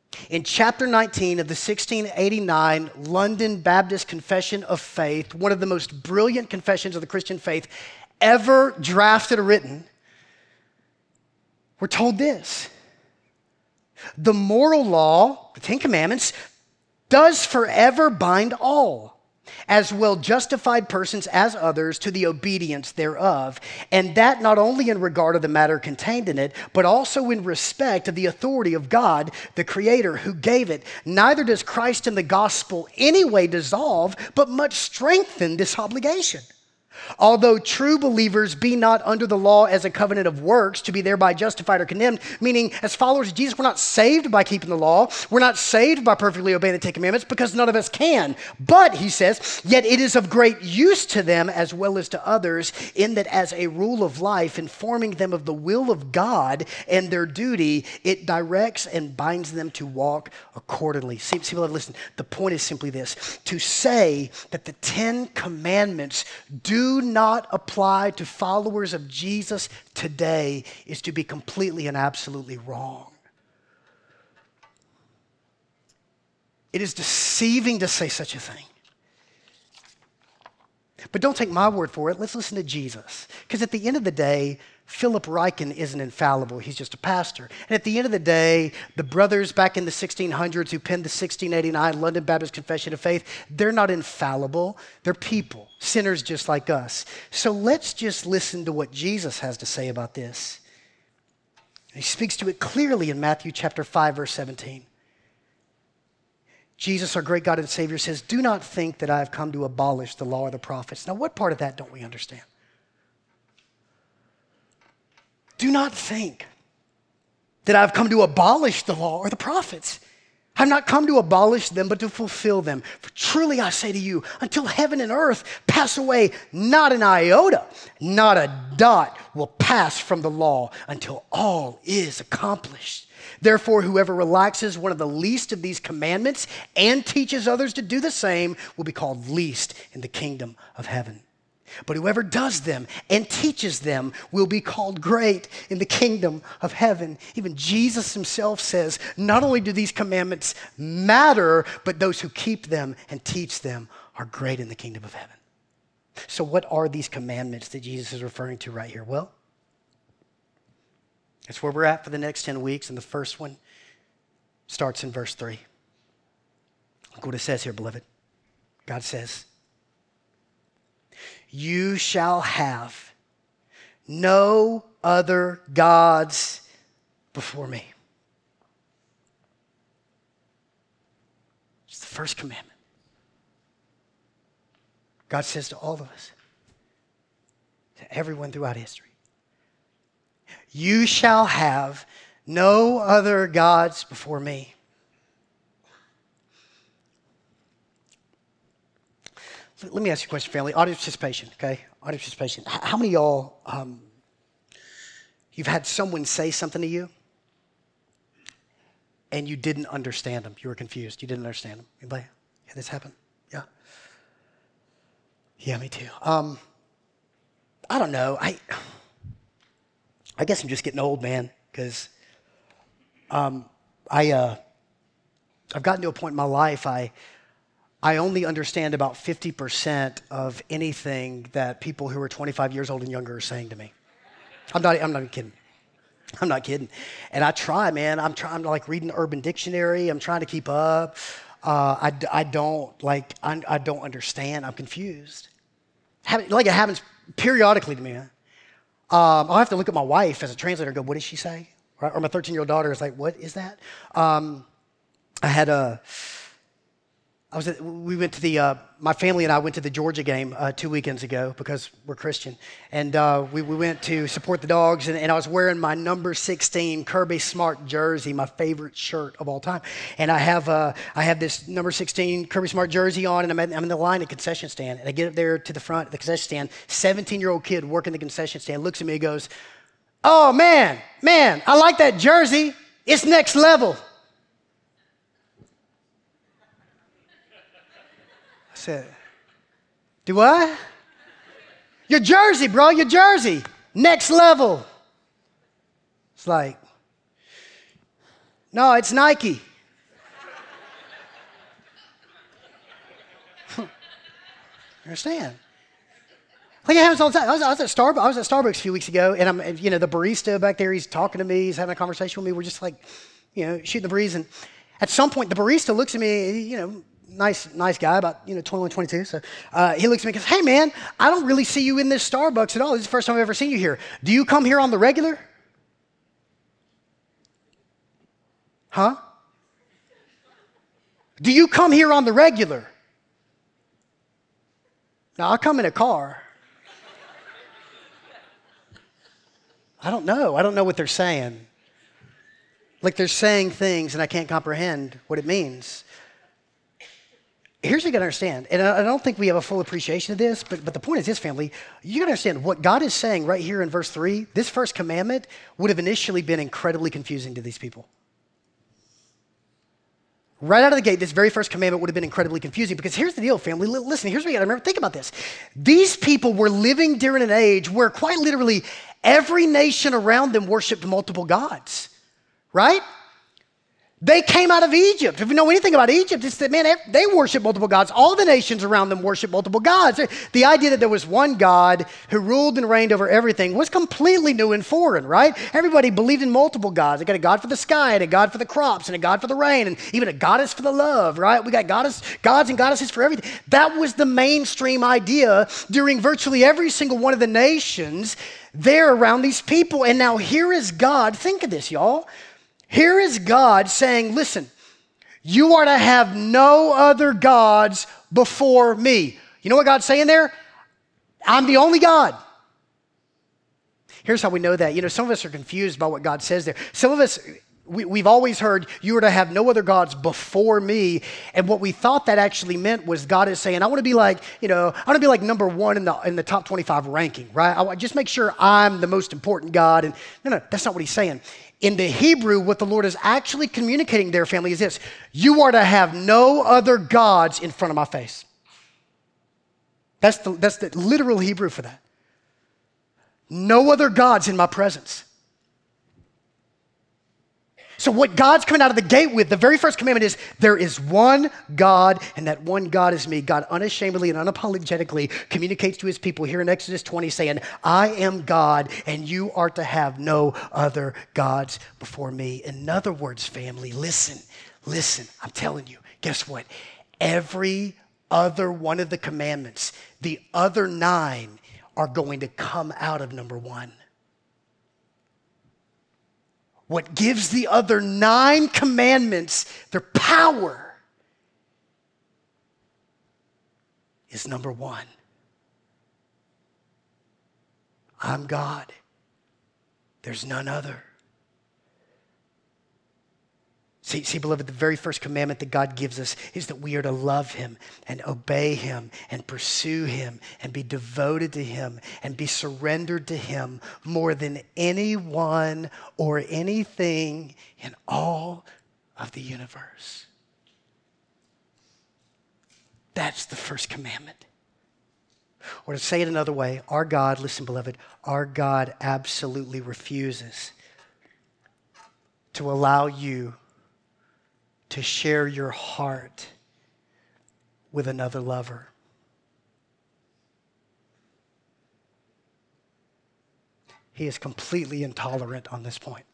In chapter 19 of the 1689 London Baptist Confession of Faith, one of the most brilliant confessions of the Christian faith ever drafted or written, we're told this: the moral law, the Ten Commandments, does forever bind all, as well justified persons as others, to the obedience thereof, and that not only in regard of the matter contained in it, but also in respect of the authority of God, the Creator, who gave it. Neither does Christ in the gospel any way dissolve, but much strengthen this obligation. Although true believers be not under the law as a covenant of works to be thereby justified or condemned, meaning as followers of Jesus, we're not saved by keeping the law. We're not saved by perfectly obeying the Ten Commandments because none of us can. But, he says, yet it is of great use to them as well as to others, in that as a rule of life, informing them of the will of God and their duty, it directs and binds them to walk accordingly. See, beloved, listen, the point is simply this: to say that the Ten Commandments do not apply to followers of Jesus today is to be completely and absolutely wrong. It is deceiving to say such a thing. But don't take my word for it. Let's listen to Jesus. Because at the end of the day, Philip Ryken isn't infallible. He's just a pastor. And at the end of the day, the brothers back in the 1600s who penned the 1689 London Baptist Confession of Faith, they're not infallible. They're people, sinners just like us. So let's just listen to what Jesus has to say about this. He speaks to it clearly in Matthew chapter 5, verse 17. Jesus, our great God and Savior, says, "Do not think that I have come to abolish the law or the prophets." Now, what part of that don't we understand? Do not think that I've come to abolish the law or the prophets. I've not come to abolish them, but to fulfill them. For truly I say to you, until heaven and earth pass away, not an iota, not a dot will pass from the law until all is accomplished. Therefore, whoever relaxes one of the least of these commandments and teaches others to do the same will be called least in the kingdom of heaven. But whoever does them and teaches them will be called great in the kingdom of heaven. Even Jesus himself says, not only do these commandments matter, but those who keep them and teach them are great in the kingdom of heaven. So what are these commandments that Jesus is referring to right here? Well, that's where we're at for the next 10 weeks. And the first one starts in verse 3. Look what it says here, beloved. God says, "You shall have no other gods before me." It's the first commandment. God says to all of us, to everyone throughout history, you shall have no other gods before me. Let me ask you a question, family. Audience participation, okay? Audience participation. How many of y'all, you've had someone say something to you and you didn't understand them? You were confused. You didn't understand them. Anybody? Yeah, this happened? Yeah? Yeah, me too. I don't know. I guess I'm just getting old, man, because I've gotten to a point in my life, I only understand about 50% of anything that people who are 25 years old and younger are saying to me. I'm not kidding. I'm not kidding. And I try, man. I'm like reading Urban Dictionary. I'm trying to keep up. I don't understand. I'm confused. Like it happens periodically to me. Huh? I'll have to look at my wife as a translator and go, what did she say? Or my 13-year-old daughter is like, what is that? We went to my family and I went to the Georgia game 2 weekends ago because we're Christian. And we went to support the dogs, and I was wearing my number 16 Kirby Smart jersey, my favorite shirt of all time. And I have this number 16 Kirby Smart jersey on, and I'm in the line at the concession stand. And I get up there to the front of the concession stand. 17-year-old kid working the concession stand looks at me and goes, "Oh, man, I like that jersey. It's next level." I said, "Do what?" "Your jersey, bro, your jersey. Next level." It's like, "No, it's Nike." Understand? Like it happens all the time. I was at Starbucks a few weeks ago, and the barista back there, he's talking to me, he's having a conversation with me. We're just like, shooting the breeze. And at some point, the barista looks at me, nice guy, about 21, 22. So he looks at me and goes, "Hey man, I don't really see you in this Starbucks at all. This is the first time I've ever seen you here. Do you come here on the regular?" Huh? Do you come here on the regular? Now, I come in a car. I don't know. I don't know what they're saying. Like they're saying things and I can't comprehend what it means. Here's what you got to understand, and I don't think we have a full appreciation of this, but the point is this, family. You got to understand what God is saying right here in verse 3. This first commandment would have initially been incredibly confusing to these people. Right out of the gate, this very first commandment would have been incredibly confusing because here's the deal, family. Listen, here's what you got to remember. Think about this. These people were living during an age where quite literally every nation around them worshiped multiple gods, right? They came out of Egypt. If you know anything about Egypt, it's that, man, they worship multiple gods. All the nations around them worship multiple gods. The idea that there was one God who ruled and reigned over everything was completely new and foreign, right? Everybody believed in multiple gods. They got a God for the sky, and a God for the crops, and a God for the rain, and even a goddess for the love, right? We got gods and goddesses for everything. That was the mainstream idea during virtually every single one of the nations there around these people. And now here is God. Think of this, y'all. Here is God saying, listen, you are to have no other gods before me. You know what God's saying there? I'm the only God. Here's how we know that. Some of us are confused by what God says there. Some of us, we've always heard you are to have no other gods before me. And what we thought that actually meant was God is saying, I want to be like, I want to be like number one in the top 25 ranking, right? I just make sure I'm the most important God. And no, that's not what he's saying. In the Hebrew, what the Lord is actually communicating there, family, is this. You are to have no other gods in front of my face. That's the literal Hebrew for that. No other gods in my presence. So what God's coming out of the gate with, the very first commandment is, there is one God, and that one God is me. God unashamedly and unapologetically communicates to his people here in Exodus 20 saying, I am God, and you are to have no other gods before me. In other words, family, listen, I'm telling you, guess what? Every other one of the commandments, the other 9 are going to come out of number 1. What gives the other 9 commandments their power is number 1. I'm God. There's none other. See, beloved, the very first commandment that God gives us is that we are to love him and obey him and pursue him and be devoted to him and be surrendered to him more than anyone or anything in all of the universe. That's the first commandment. Or to say it another way, our God, listen, beloved, our God absolutely refuses to allow you to share your heart with another lover. He is completely intolerant on this point.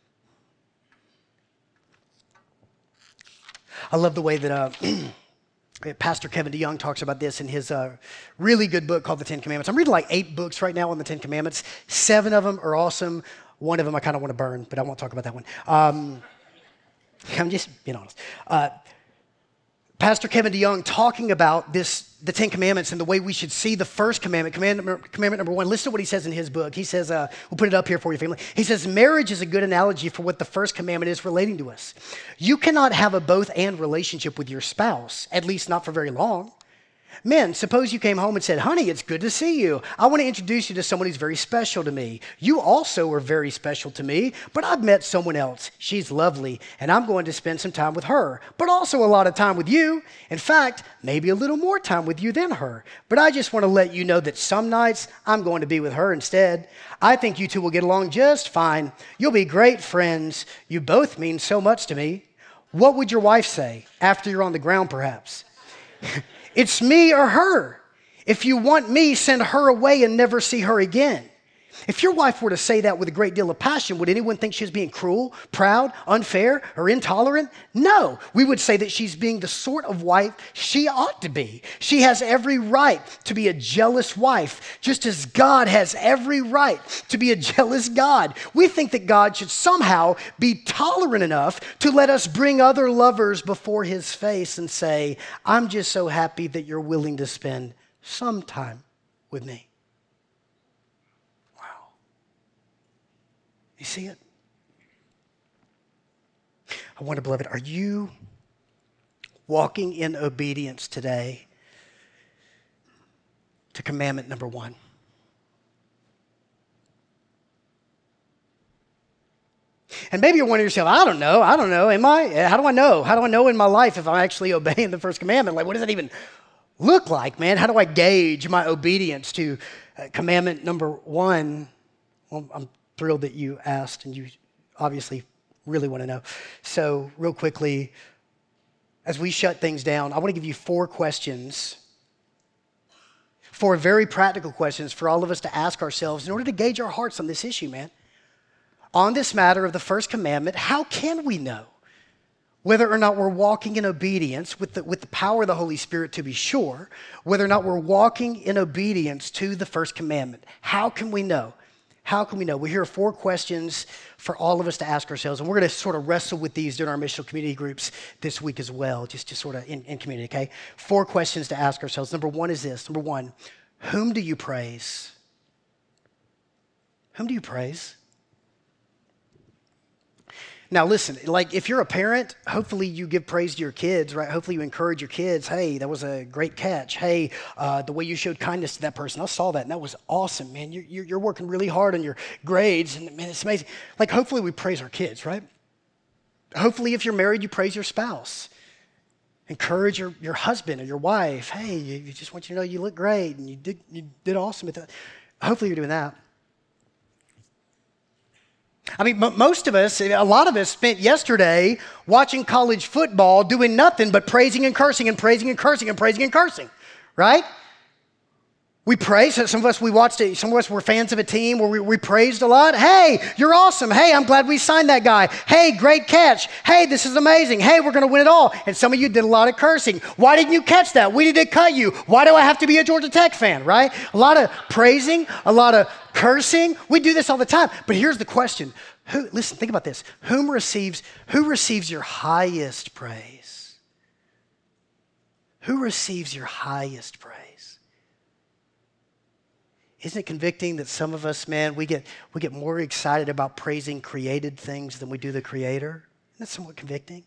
I love the way that Pastor Kevin DeYoung talks about this in his really good book called The Ten Commandments. I'm reading like 8 books right now on the Ten Commandments. 7 of them are awesome. One of them I kind of want to burn, but I won't talk about that one. I'm just being honest. Pastor Kevin DeYoung talking about the Ten Commandments and the way we should see the first commandment, commandment number 1. Listen to what he says in his book. He says, we'll put it up here for you, family. He says, marriage is a good analogy for what the first commandment is relating to us. You cannot have a both and relationship with your spouse, at least not for very long. Men, suppose you came home and said, honey, it's good to see you. I want to introduce you to someone who's very special to me. You also are very special to me, but I've met someone else. She's lovely, and I'm going to spend some time with her, but also a lot of time with you. In fact, maybe a little more time with you than her. But I just want to let you know that some nights I'm going to be with her instead. I think you two will get along just fine. You'll be great friends. You both mean so much to me. What would your wife say after you're on the ground, perhaps? It's me or her. If you want me, send her away and never see her again. If your wife were to say that with a great deal of passion, would anyone think she was being cruel, proud, unfair, or intolerant? No. We would say that she's being the sort of wife she ought to be. She has every right to be a jealous wife, just as God has every right to be a jealous God. We think that God should somehow be tolerant enough to let us bring other lovers before his face and say, I'm just so happy that you're willing to spend some time with me. You see it? I wonder, beloved, are you walking in obedience today to commandment number 1? And maybe you're wondering to yourself, I don't know. Am I? How do I know? How do I know in my life if I'm actually obeying the first commandment? Like, what does that even look like, man? How do I gauge my obedience to commandment number 1? Well, I'm thrilled that you asked, and you obviously really want to know. So real quickly, as we shut things down, I want to give you 4 questions, 4 very practical questions for all of us to ask ourselves in order to gauge our hearts on this issue, man. On this matter of the first commandment, how can we know whether or not we're walking in obedience with the power of the Holy Spirit, to be sure, whether or not we're walking in obedience to the first commandment? How can we know? How can we know? We hear 4 questions for all of us to ask ourselves, and we're going to sort of wrestle with these during our missional community groups this week as well, just sort of in community, okay? 4 questions to ask ourselves. Number 1 is this. Number 1, whom do you praise? Whom do you praise? Now listen, like if you're a parent, hopefully you give praise to your kids, right? Hopefully you encourage your kids. Hey, that was a great catch. Hey, the way you showed kindness to that person, I saw that and that was awesome, man. You're working really hard on your grades and man, it's amazing. Like hopefully we praise our kids, right? Hopefully if you're married, you praise your spouse. Encourage your husband or your wife. Hey, you just want you to know you look great and you did awesome at that. Hopefully you're doing that. I mean, most of us, a lot of us spent yesterday watching college football doing nothing but praising and cursing and praising and cursing and praising and cursing, right? We praised. Some of us, we watched it. Some of us were fans of a team where we praised a lot. Hey, you're awesome. Hey, I'm glad we signed that guy. Hey, great catch. Hey, this is amazing. Hey, we're going to win it all. And some of you did a lot of cursing. Why didn't you catch that? We need to cut you. Why do I have to be a Georgia Tech fan, right? A lot of praising, a lot of cursing. We do this all the time. But here's the question. Listen, think about this. Who receives your highest praise? Who receives your highest praise? Isn't it convicting that some of us, man, we get more excited about praising created things than we do the Creator? Isn't that somewhat convicting?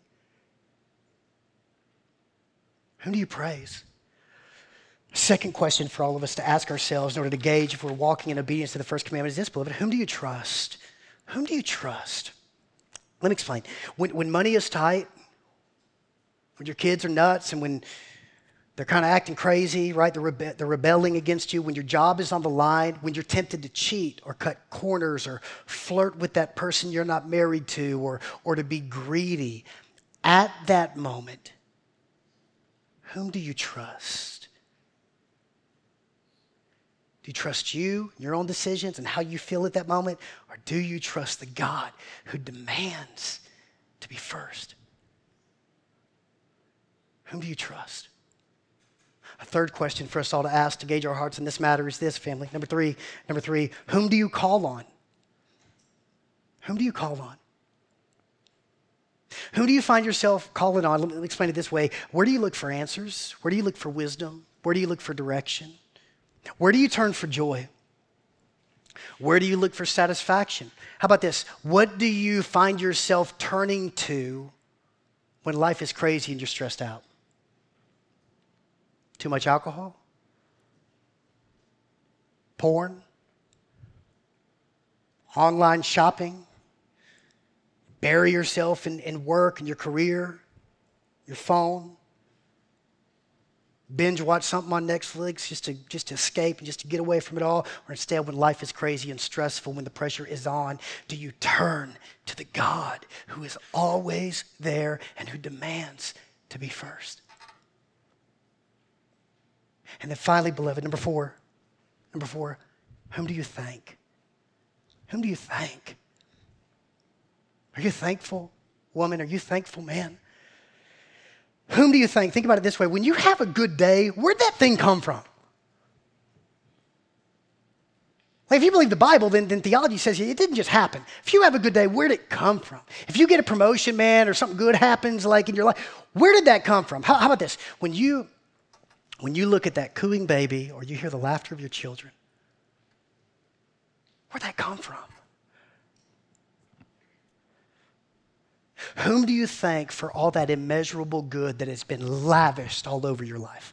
Whom do you praise? Second question for all of us to ask ourselves in order to gauge if we're walking in obedience to the first commandment is this, beloved. Whom do you trust? Whom do you trust? Let me explain. When money is tight, when your kids are nuts, and when they're kind of acting crazy, right? They're rebelling against you. When your job is on the line, when you're tempted to cheat or cut corners or flirt with that person you're not married to or to be greedy, at that moment, whom do you trust? Do you trust you, your own decisions, and how you feel at that moment? Or do you trust the God who demands to be first? Whom do you trust? A third question for us all to ask to gauge our hearts in this matter is this, family. Number three, whom do you call on? Whom do you call on? Whom do you find yourself calling on? Let me explain it this way. Where do you look for answers? Where do you look for wisdom? Where do you look for direction? Where do you turn for joy? Where do you look for satisfaction? How about this? What do you find yourself turning to when life is crazy and you're stressed out? Too much alcohol? Porn? Online shopping? Bury yourself in work and your career, your phone? Binge watch something on Netflix just to escape and just to get away from it all? Or instead, when life is crazy and stressful, when the pressure is on, do you turn to the God who is always there and who demands to be first? And then finally, beloved, number four, whom do you thank? Whom do you thank? Are you thankful, woman? Are you thankful, man? Whom do you thank? Think about it this way. When you have a good day, where'd that thing come from? Like if you believe the Bible, then theology says it didn't just happen. If you have a good day, where did it come from? If you get a promotion, man, or something good happens like in your life, where did that come from? How about this? When you look at that cooing baby or you hear the laughter of your children, where'd that come from? Whom do you thank for all that immeasurable good that has been lavished all over your life?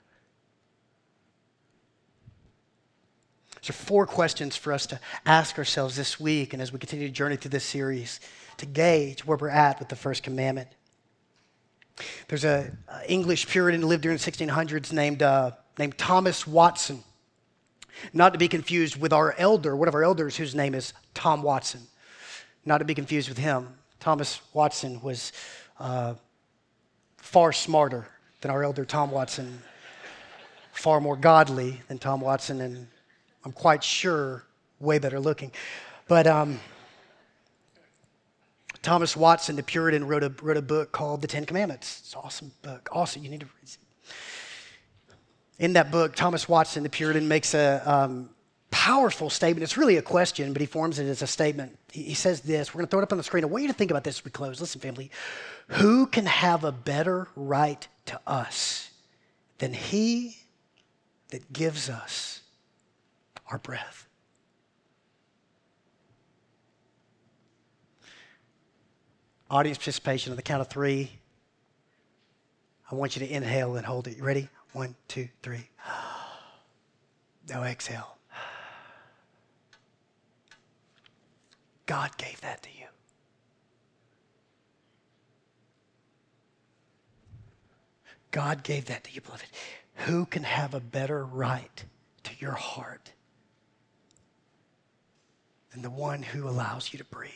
These are four questions for us to ask ourselves this week and as we continue to journey through this series to gauge where we're at with the first commandment. There's an English Puritan who lived during the 1600s named Thomas Watson. Not to be confused with one of our elders whose name is Tom Watson. Not to be confused with him. Thomas Watson was far smarter than our elder Tom Watson, far more godly than Tom Watson, and I'm quite sure way better looking. But Thomas Watson, the Puritan, wrote a book called The Ten Commandments. It's an awesome book. Awesome. You need to read it. In that book, Thomas Watson, the Puritan, makes a powerful statement. It's really a question, but he forms it as a statement. He says this. We're going to throw it up on the screen. I want you to think about this as we close. Listen, family. Who can have a better right to us than he that gives us our breath? Audience participation on the count of three. I want you to inhale and hold it. You ready? 1, 2, 3. Now exhale. God gave that to you. God gave that to you, beloved. Who can have a better right to your heart than the one who allows you to breathe?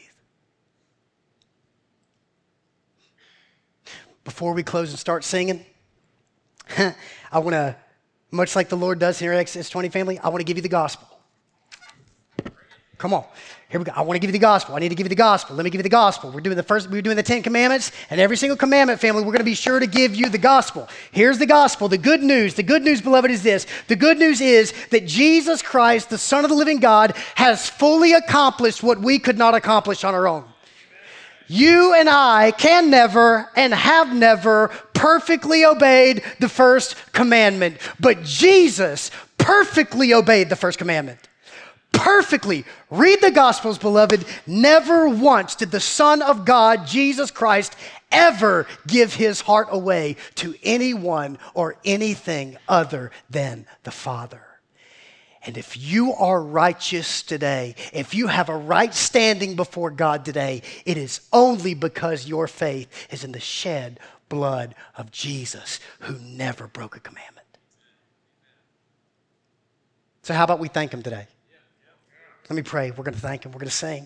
Before we close and start singing, I want to, much like the Lord does here at Exodus 20 family, I want to give you the gospel. Come on. Here we go. I want to give you the gospel. I need to give you the gospel. Let me give you the gospel. We're doing the 10 commandments, and every single commandment, family, we're going to be sure to give you the gospel. Here's the gospel. The good news, beloved, is this. The good news is that Jesus Christ, the Son of the living God, has fully accomplished what we could not accomplish on our own. You and I can never and have never perfectly obeyed the first commandment, but Jesus perfectly obeyed the first commandment. Perfectly. Read the Gospels, beloved. Never once did the Son of God, Jesus Christ, ever give his heart away to anyone or anything other than the Father. And if you are righteous today, if you have a right standing before God today, it is only because your faith is in the shed blood of Jesus, who never broke a commandment. So how about we thank him today? Let me pray. We're going to thank him. We're going to sing.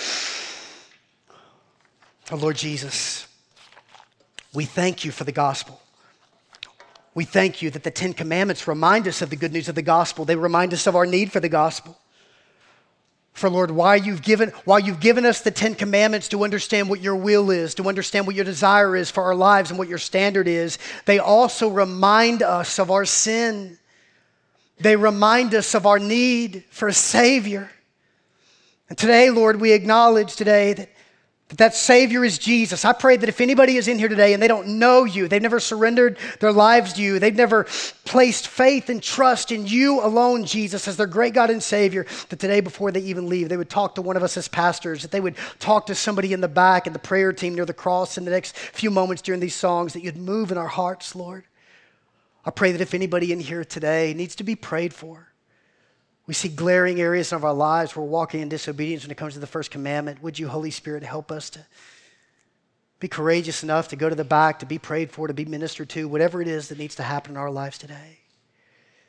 Oh, Lord Jesus, we thank you for the gospel. We thank you that the 10 commandments remind us of the good news of the gospel. They remind us of our need for the gospel. For Lord, while you've given us the 10 commandments to understand what your will is, to understand what your desire is for our lives and what your standard is, they also remind us of our sin. They remind us of our need for a Savior. And today, Lord, we acknowledge today that Savior is Jesus. I pray that if anybody is in here today and they don't know you, they've never surrendered their lives to you, they've never placed faith and trust in you alone, Jesus, as their great God and Savior, that today before they even leave, they would talk to one of us as pastors, that they would talk to somebody in the back and the prayer team near the cross in the next few moments during these songs, that you'd move in our hearts, Lord. I pray that if anybody in here today needs to be prayed for, we see glaring areas of our lives where we're walking in disobedience when it comes to the first commandment. Would you, Holy Spirit, help us to be courageous enough to go to the back, to be prayed for, to be ministered to, whatever it is that needs to happen in our lives today.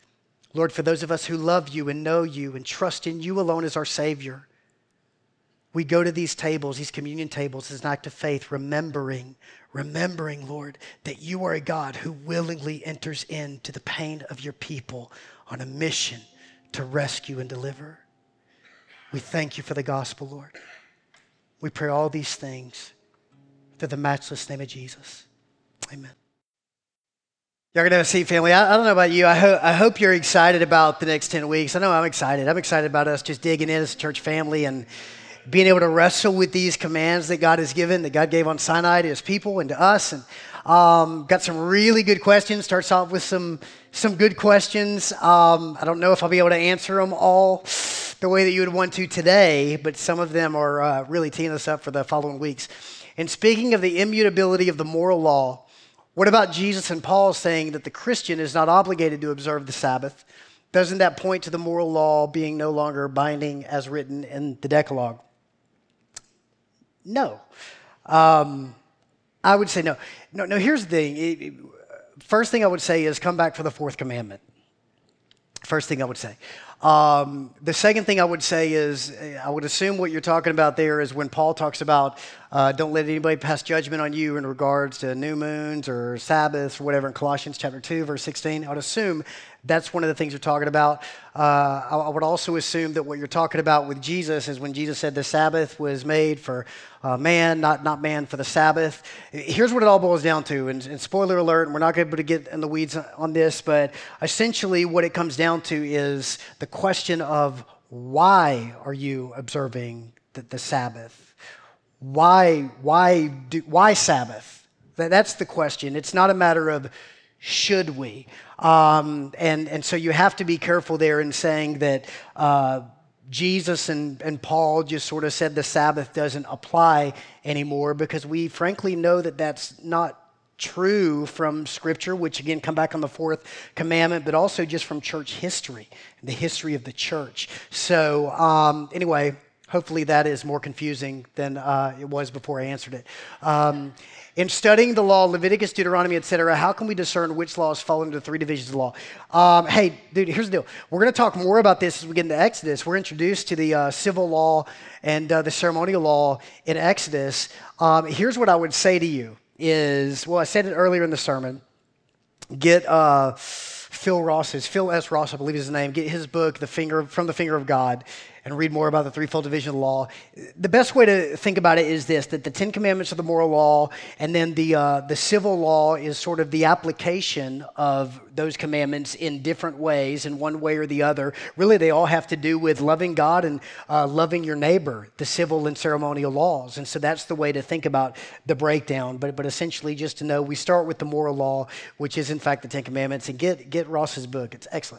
Lord, for those of us who love you and know you and trust in you alone as our Savior, we go to these tables, these communion tables, as an act of faith, remembering, Lord, that you are a God who willingly enters into the pain of your people on a mission to rescue and deliver. We thank you for the gospel, Lord. We pray all these things through the matchless name of Jesus. Amen. Y'all gonna have a seat, family. I don't know about you. I hope you're excited about the next 10 weeks. I know I'm excited. I'm excited about us just digging in as a church family and being able to wrestle with these commands that God has given, that God gave on Sinai to his people and to us. And got some really good questions. Starts off with some good questions. I don't know if I'll be able to answer them all the way that you would want to today, but some of them are really teeing us up for the following weeks. And speaking of the immutability of the moral law, what about Jesus and Paul saying that the Christian is not obligated to observe the Sabbath? Doesn't that point to the moral law being no longer binding as written in the Decalogue? No. I would say no. No, here's the thing. First thing I would say is come back for the fourth commandment. First thing I would say. The second thing I would say is I would assume what you're talking about there is when Paul talks about don't let anybody pass judgment on you in regards to new moons or Sabbaths or whatever in Colossians chapter 2, verse 16. I would assume that's one of the things you're talking about. I would also assume that what you're talking about with Jesus is when Jesus said the Sabbath was made for man, not man for the Sabbath. Here's what it all boils down to, and spoiler alert, and we're not able to get in the weeds on this, but essentially what it comes down to is the question of why are you observing the Sabbath? Why Sabbath? That's the question. It's not a matter of should we? And so you have to be careful there in saying that Jesus and Paul just sort of said the Sabbath doesn't apply anymore, because we frankly know that that's not true from Scripture, which again come back on the fourth commandment, but also just from church history, the history of the church. So anyway, hopefully that is more confusing than it was before I answered it. In studying the law, Leviticus, Deuteronomy, etc., how can we discern which laws fall into the three divisions of the law? Hey, dude, here's the deal. We're going to talk more about this as we get into Exodus. We're introduced to the civil law and the ceremonial law in Exodus. Here's what I would say to you is, well, I said it earlier in the sermon. Get Phil S. Ross, I believe is his name. Get his book, From the Finger of God, and read more about the threefold division of the law. The best way to think about it is this, that the Ten Commandments are the moral law, and then the civil law is sort of the application of those commandments in different ways, in one way or the other. Really, they all have to do with loving God and loving your neighbor, the civil and ceremonial laws. And so that's the way to think about the breakdown. But essentially, just to know, we start with the moral law, which is in fact the Ten Commandments, and get Ross's book. It's excellent.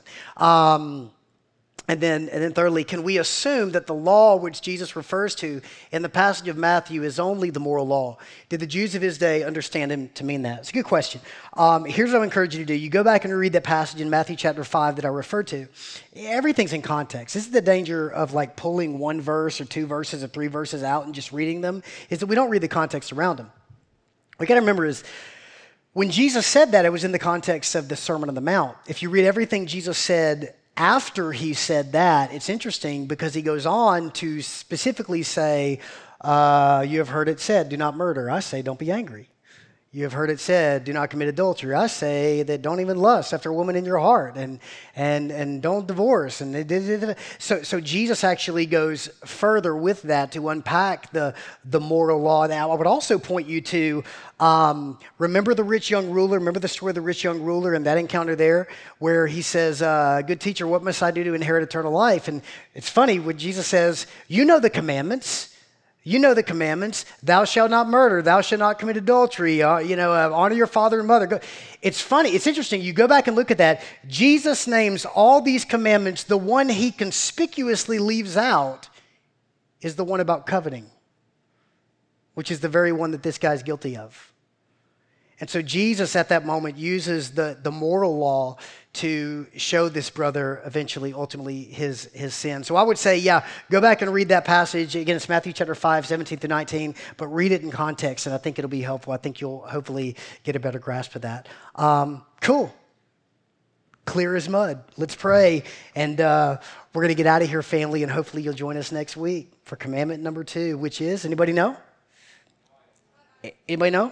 And then thirdly, can we assume that the law which Jesus refers to in the passage of Matthew is only the moral law? Did the Jews of his day understand him to mean that? It's a good question. Here's what I encourage you to do. You go back and read that passage in Matthew chapter 5 that I referred to. Everything's in context. This is the danger of like pulling one verse or two verses or three verses out and just reading them, is that we don't read the context around them. What we got to remember is when Jesus said that, it was in the context of the Sermon on the Mount. If you read everything Jesus said after he said that, it's interesting because he goes on to specifically say, you have heard it said, do not murder. I say, don't be angry. You have heard it said, do not commit adultery. I say that don't even lust after a woman in your heart, and don't divorce. And so Jesus actually goes further with that to unpack the moral law. Now, I would also point you to remember the rich young ruler. Remember the story of the rich young ruler and that encounter there where he says, good teacher, what must I do to inherit eternal life? And it's funny when Jesus says, you know the commandments. You know the commandments. Thou shalt not murder. Thou shalt not commit adultery. Honor your father and mother. It's funny. It's interesting. You go back and look at that. Jesus names all these commandments. The one he conspicuously leaves out is the one about coveting, which is the very one that this guy's guilty of. And so Jesus at that moment uses the moral law to show this brother ultimately his sin. So I would say, go back and read that passage. Again, it's Matthew chapter 5, 17 through 19, but read it in context, and I think it'll be helpful. I think you'll hopefully get a better grasp of that. Cool. clear as mud. Let's pray. And we're going to get out of here, family, and hopefully you'll join us next week for commandment number 2, which is, anybody know? Anybody know?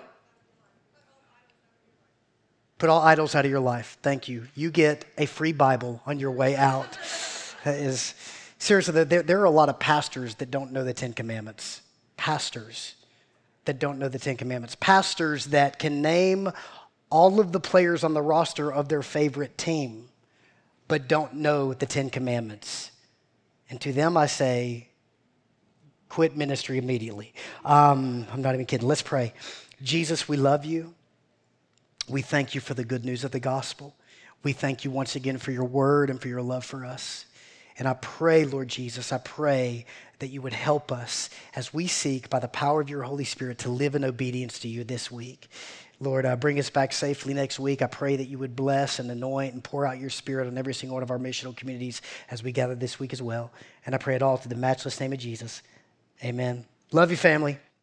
Put all idols out of your life. Thank you. You get a free Bible on your way out. Seriously, there are a lot of pastors that don't know the 10 Commandments. Pastors that don't know the 10 Commandments. Pastors that can name all of the players on the roster of their favorite team, but don't know the 10 Commandments. And to them I say, quit ministry immediately. I'm not even kidding. Let's pray. Jesus, we love you. We thank you for the good news of the gospel. We thank you once again for your word and for your love for us. And I pray, Lord Jesus, I pray that you would help us as we seek by the power of your Holy Spirit to live in obedience to you this week. Lord, bring us back safely next week. I pray that you would bless and anoint and pour out your Spirit on every single one of our missional communities as we gather this week as well. And I pray it all to the matchless name of Jesus. Amen. Love you, family.